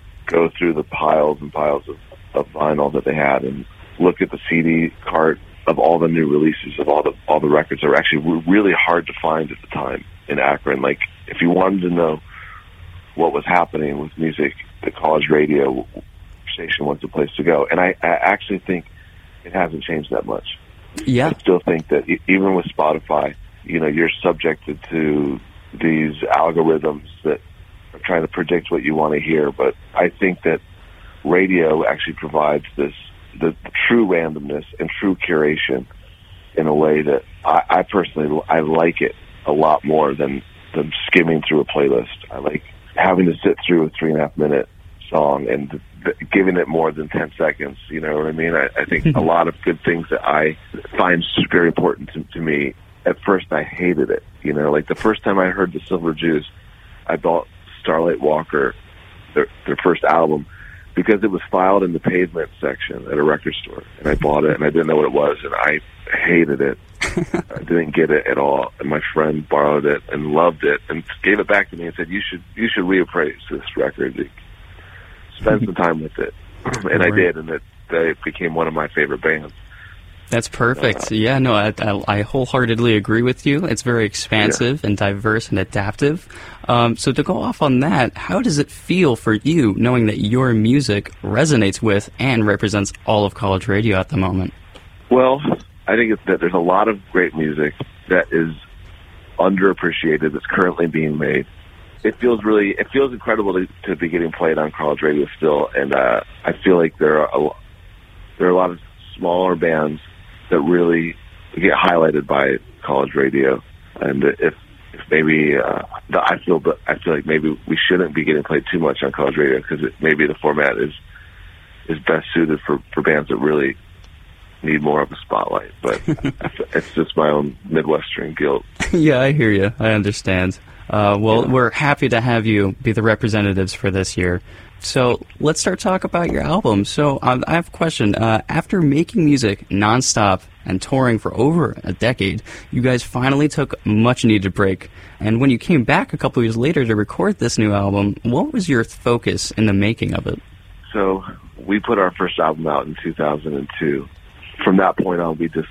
S27: go through the piles and piles of, of vinyl that they had, and look at the C D cart of all the new releases of all the all the records that were actually really hard to find at the time in Akron. Like, if you wanted to know what was happening with music, the college radio station was the place to go. And I, I actually think it hasn't changed that much.
S26: Yeah.
S27: I still think that e- even with Spotify, you know, you're subjected to these algorithms that are trying to predict what you want to hear. But I think that radio actually provides this the, the true randomness and true curation in a way that I, I personally I like it a lot more than than skimming through a playlist. I like having to sit through a three and a half minute song and th- giving it more than ten seconds. You know what I mean? I, I think a lot of good things that I find very important to, to me. At first, I hated it. You know, like the first time I heard the Silver Jews, I bought Starlight Walker, their, their first album, because it was filed in the Pavement section at a record store, and I bought it, and I didn't know what it was, and I hated it. I didn't get it at all, and my friend borrowed it and loved it, and gave it back to me and said, "You should, you should reappraise this record. Spend some time with it," and I did, and it, it became one of my favorite bands.
S26: That's perfect. Uh, yeah, no, I, I, I wholeheartedly agree with you. It's very expansive yeah. and diverse and adaptive. Um, so to go off on that, how does it feel for you knowing that your music resonates with and represents all of college radio at the moment?
S27: Well, I think it's that there's a lot of great music that is underappreciated that's currently being made. It feels really, it feels incredible to, to be getting played on college radio still, and uh, I feel like there are a, there are a lot of smaller bands that really get highlighted by college radio, and if, if maybe uh, the, I feel, but I feel like maybe we shouldn't be getting played too much on college radio because maybe the format is is best suited for, for bands that really need more of a spotlight. But it's just my own Midwestern guilt.
S26: Yeah, I hear you. I understand. Uh, well, yeah. We're happy to have you be the representatives for this year. So let's start talk about your album. So um, I have a question. Uh, after making music nonstop and touring for over a decade, you guys finally took a much-needed break. And when you came back a couple years later to record this new album, what was your focus in the making of it?
S27: So we put our first album out in two thousand two. From that point on, we just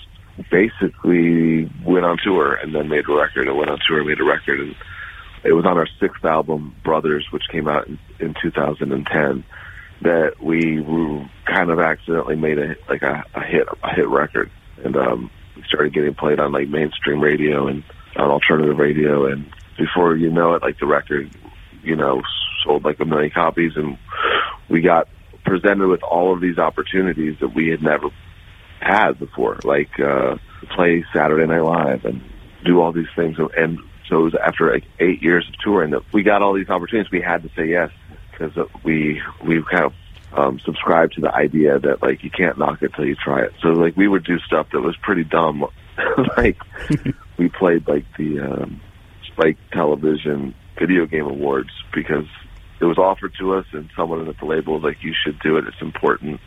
S27: basically went on tour and then made a record, and went on tour and made a record. And it was on our sixth album, Brothers, which came out in, in two thousand ten, that we kind of accidentally made a like a, a hit a hit record, and um, we started getting played on like mainstream radio and on alternative radio, and before you know it, like the record, you know, sold like a million copies, and we got presented with all of these opportunities that we had never had before, like uh, play Saturday Night Live and do all these things, and so it was after like eight years of touring that we got all these opportunities. We had to say yes because we we kind of um, subscribed to the idea that like you can't knock it till you try it. So like we would do stuff that was pretty dumb, like we played like the um, Spike Television Video Game Awards because it was offered to us, and someone at the label was like, "You should do it. It's important."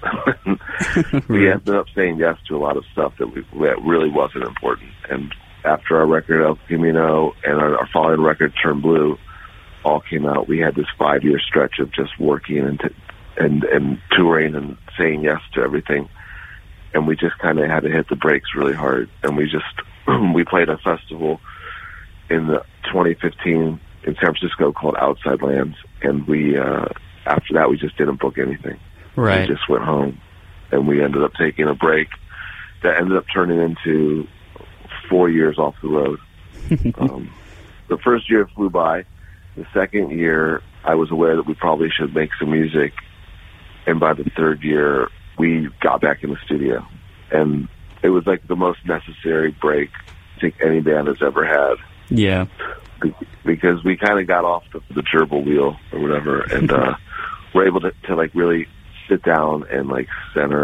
S27: We ended up saying yes to a lot of stuff that we that really wasn't important, and after our record El Camino and our, our following record Turn Blue all came out, we had this five-year stretch of just working and t- and and touring and saying yes to everything, and we just kind of had to hit the brakes really hard. And we just we played a festival in the twenty fifteen in San Francisco called Outside Lands, and we uh, after that we just didn't book anything.
S26: Right.
S27: We just went home, and we ended up taking a break that ended up turning into four years off the road. um, the first year flew by. The second year, I was aware that we probably should make some music. And by the third year, we got back in the studio. And it was like the most necessary break I think any band has ever had.
S26: Yeah.
S27: Be- because we kind of got off the, the gerbil wheel or whatever, and uh, we're able to, to like really sit down and like center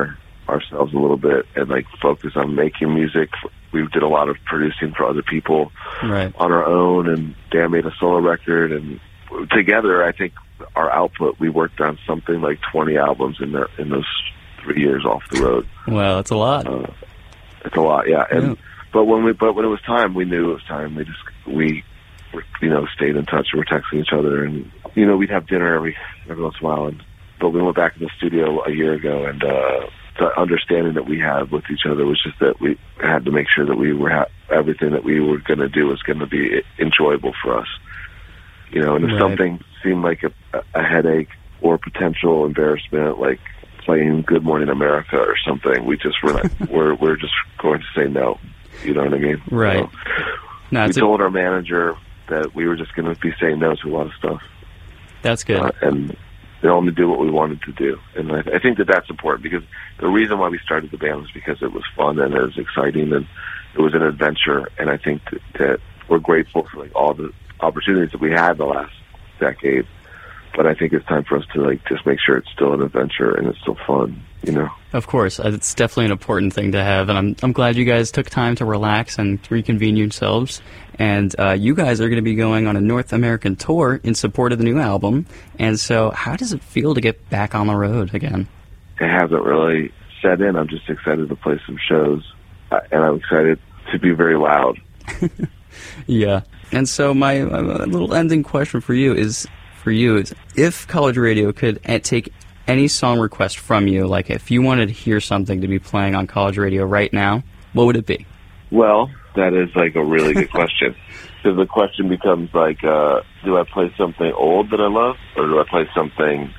S27: ourselves a little bit and like focus on making music. We did a lot of producing for other people
S26: right.
S27: on our own, and Dan made a solo record, and together I think our output, we worked on something like twenty albums in the, in those three years off the road.
S26: Wow, that's a lot.
S27: Uh, it's a lot, yeah. And
S26: yeah.
S27: but when we but when it was time, we knew it was time. We just we you know stayed in touch and we're texting each other, and you know we'd have dinner every every once in a while. And but we went back in the studio a year ago, and uh, the understanding that we had with each other was just that we had to make sure that we were ha- everything that we were going to do was going to be enjoyable for us. You know, and if
S26: right.
S27: something seemed like a, a headache or potential embarrassment, like playing Good Morning America or something, we just were not, we're we're just going to say no. You know what I mean?
S26: Right.
S27: So
S26: no,
S27: we
S26: a-
S27: told our manager that we were just going to be saying no to a lot of stuff.
S26: That's good.
S27: Uh, and they only do what we wanted to do. And I, I think that that's important, because the reason why we started the band was because it was fun and it was exciting and it was an adventure. And I think that, that we're grateful for like all the opportunities that we had the last decade. But I think it's time for us to like just make sure it's still an adventure and it's still fun, you know?
S26: Of course. It's definitely an important thing to have. And I'm I'm glad you guys took time to relax and reconvene yourselves. And uh, you guys are going to be going on a North American tour in support of the new album. And so how does it feel to get back on the road again?
S27: It hasn't really set in. I'm just excited to play some shows. Uh, and I'm excited to be very loud.
S26: Yeah. And so my uh, little ending question for you is, for you, is if College Radio could uh, take any song request from you, like if you wanted to hear something to be playing on College Radio right now, what would it be?
S27: Well, that is like a really good question. So the question becomes like, uh, do I play something old that I love, or do I play something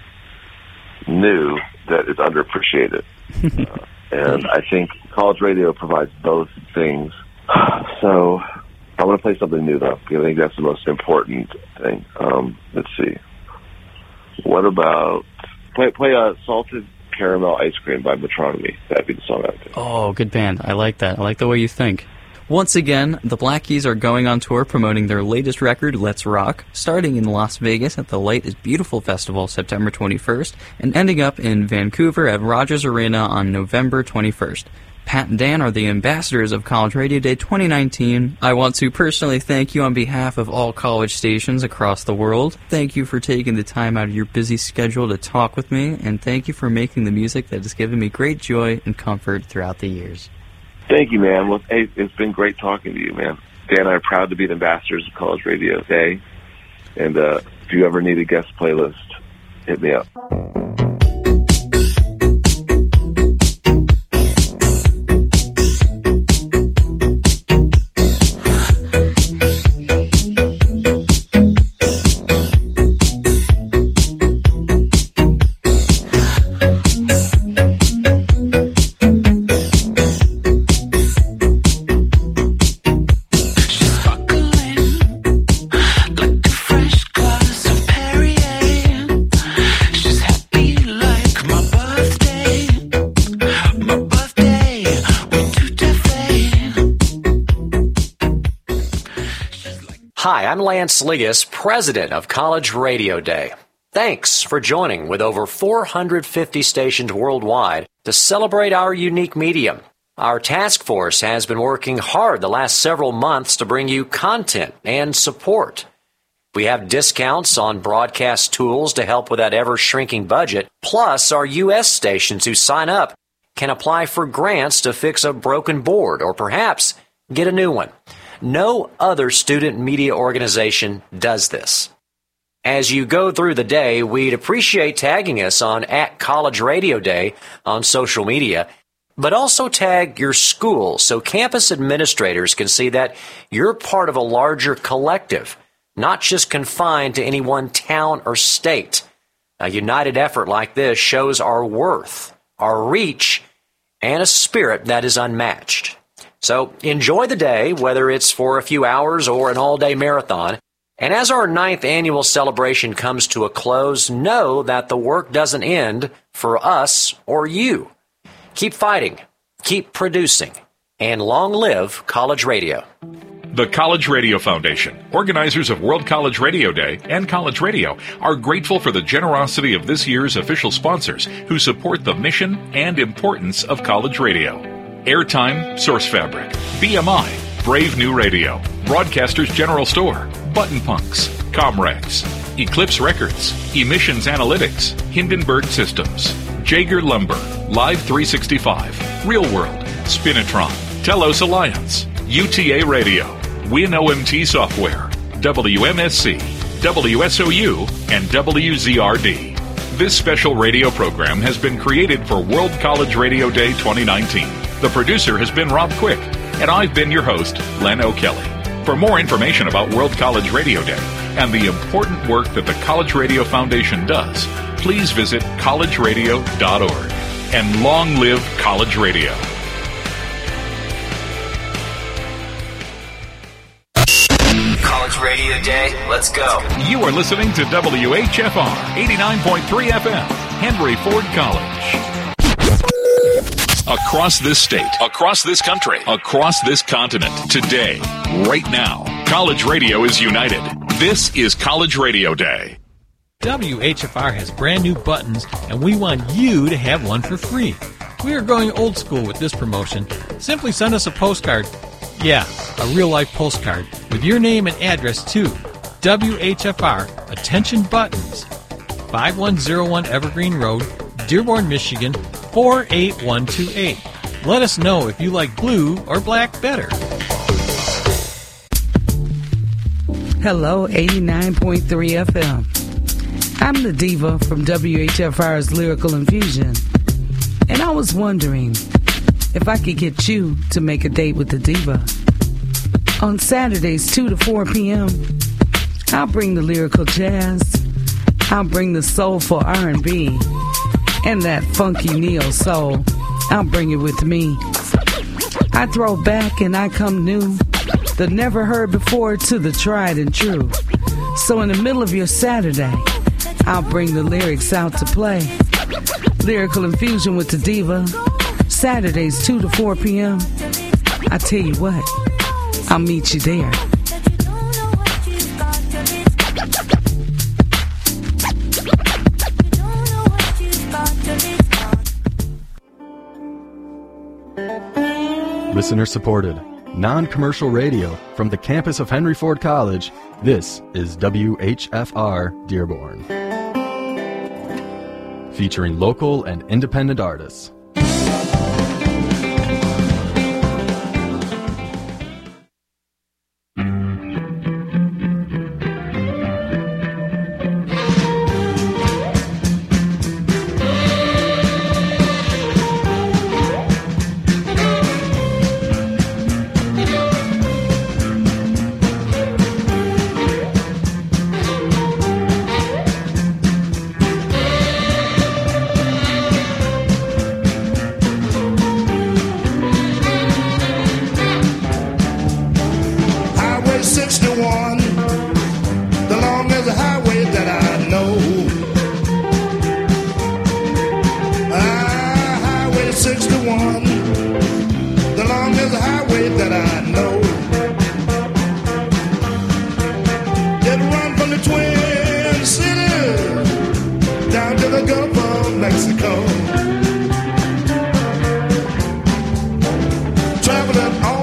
S27: new that is underappreciated? uh, and I think College Radio provides both things. So I want to play something new, though, because I think that's the most important thing. Um, let's see. What about play play uh, Salted Caramel Ice Cream by Metronomy? That'd be the song I would do.
S26: Oh, good band. I like that. I like the way you think. Once again, the Black Keys are going on tour promoting their latest record, Let's Rock, starting in Las Vegas at the Light is Beautiful Festival September twenty-first, and ending up in Vancouver at Rogers Arena on November twenty-first. Pat and Dan are the ambassadors of College Radio Day twenty nineteen. I want to personally thank you on behalf of all college stations across the world. Thank you for taking the time out of your busy schedule to talk with me, and thank you for making the music that has given me great joy and comfort throughout the years.
S27: Thank you, man. Well, hey, it's been great talking to you, man. Dan and I are proud to be the ambassadors of College Radio Day, and uh, if you ever need a guest playlist, hit me up.
S1: Hi, I'm Lance Ligas, president of College Radio Day. Thanks for joining with over four hundred fifty stations worldwide to celebrate our unique medium. Our task force has been working hard the last several months to bring you content and support. We have discounts on broadcast tools to help with that ever-shrinking budget, plus our U S stations who sign up can apply for grants to fix a broken board or perhaps get a new one. No other student media organization does this. As you go through the day, we'd appreciate tagging us on at College Radio Day on social media, but also tag your school so campus administrators can see that you're part of a larger collective, not just confined to any one town or state. A united effort like this shows our worth, our reach, and a spirit that is unmatched. So enjoy the day, whether it's for a few hours or an all-day marathon. And as our ninth annual celebration comes to a close, know that the work doesn't end for us or you. Keep fighting, keep producing, and long live College Radio.
S3: The College Radio Foundation, organizers of World College Radio Day and College Radio, are grateful for the generosity of this year's official sponsors who support the mission and importance of college radio. Airtime, Source Fabric, B M I, Brave New Radio, Broadcasters General Store, Button Punks, Comrex, Eclipse Records, Emissions Analytics, Hindenburg Systems, Jaeger Lumber, Live three sixty-five, Real World, Spinitron, Telos Alliance, U T A Radio, WinOMT Software, W M S C, W S O U, and W Z R D. This special radio program has been created for World College Radio Day twenty nineteen. The producer has been Rob Quick, and I've been your host, Len O'Kelly. For more information about World College Radio Day and the important work that the College Radio Foundation does, please visit college radio dot org. And long live College Radio.
S7: College Radio Day, let's go.
S3: You are listening to W H F R eighty-nine point three F M, Henry Ford College. Across this state, across this country, across this continent, today, right now, College Radio is united. This is College Radio Day.
S9: W H F R has brand new buttons, and we want you to have one for free. We are going old school with this promotion. Simply send us a postcard. Yeah, a real-life postcard with your name and address to W H F R, Attention Buttons, five one zero one Evergreen Road, Dearborn, Michigan, four eight one two eight. Let us know if you like blue or black better.
S13: Hello, eighty-nine point three F M. I'm the diva from W H F R's Lyrical Infusion, and I was wondering if I could get you to make a date with the diva. On Saturdays, two to four p.m., I'll bring the lyrical jazz, I'll bring the soulful R and B, and that funky neo-soul. I'll bring it with me. I throw back and I come new, the never heard before to the tried and true. So in the middle of your Saturday, I'll bring the lyrics out to play. Lyrical Infusion with the diva, Saturdays two to four p.m. I tell you what, I'll meet you there.
S16: Listener supported, non-commercial radio from the campus of Henry Ford College. This is W H F R Dearborn, featuring local and independent artists.
S17: Mexico.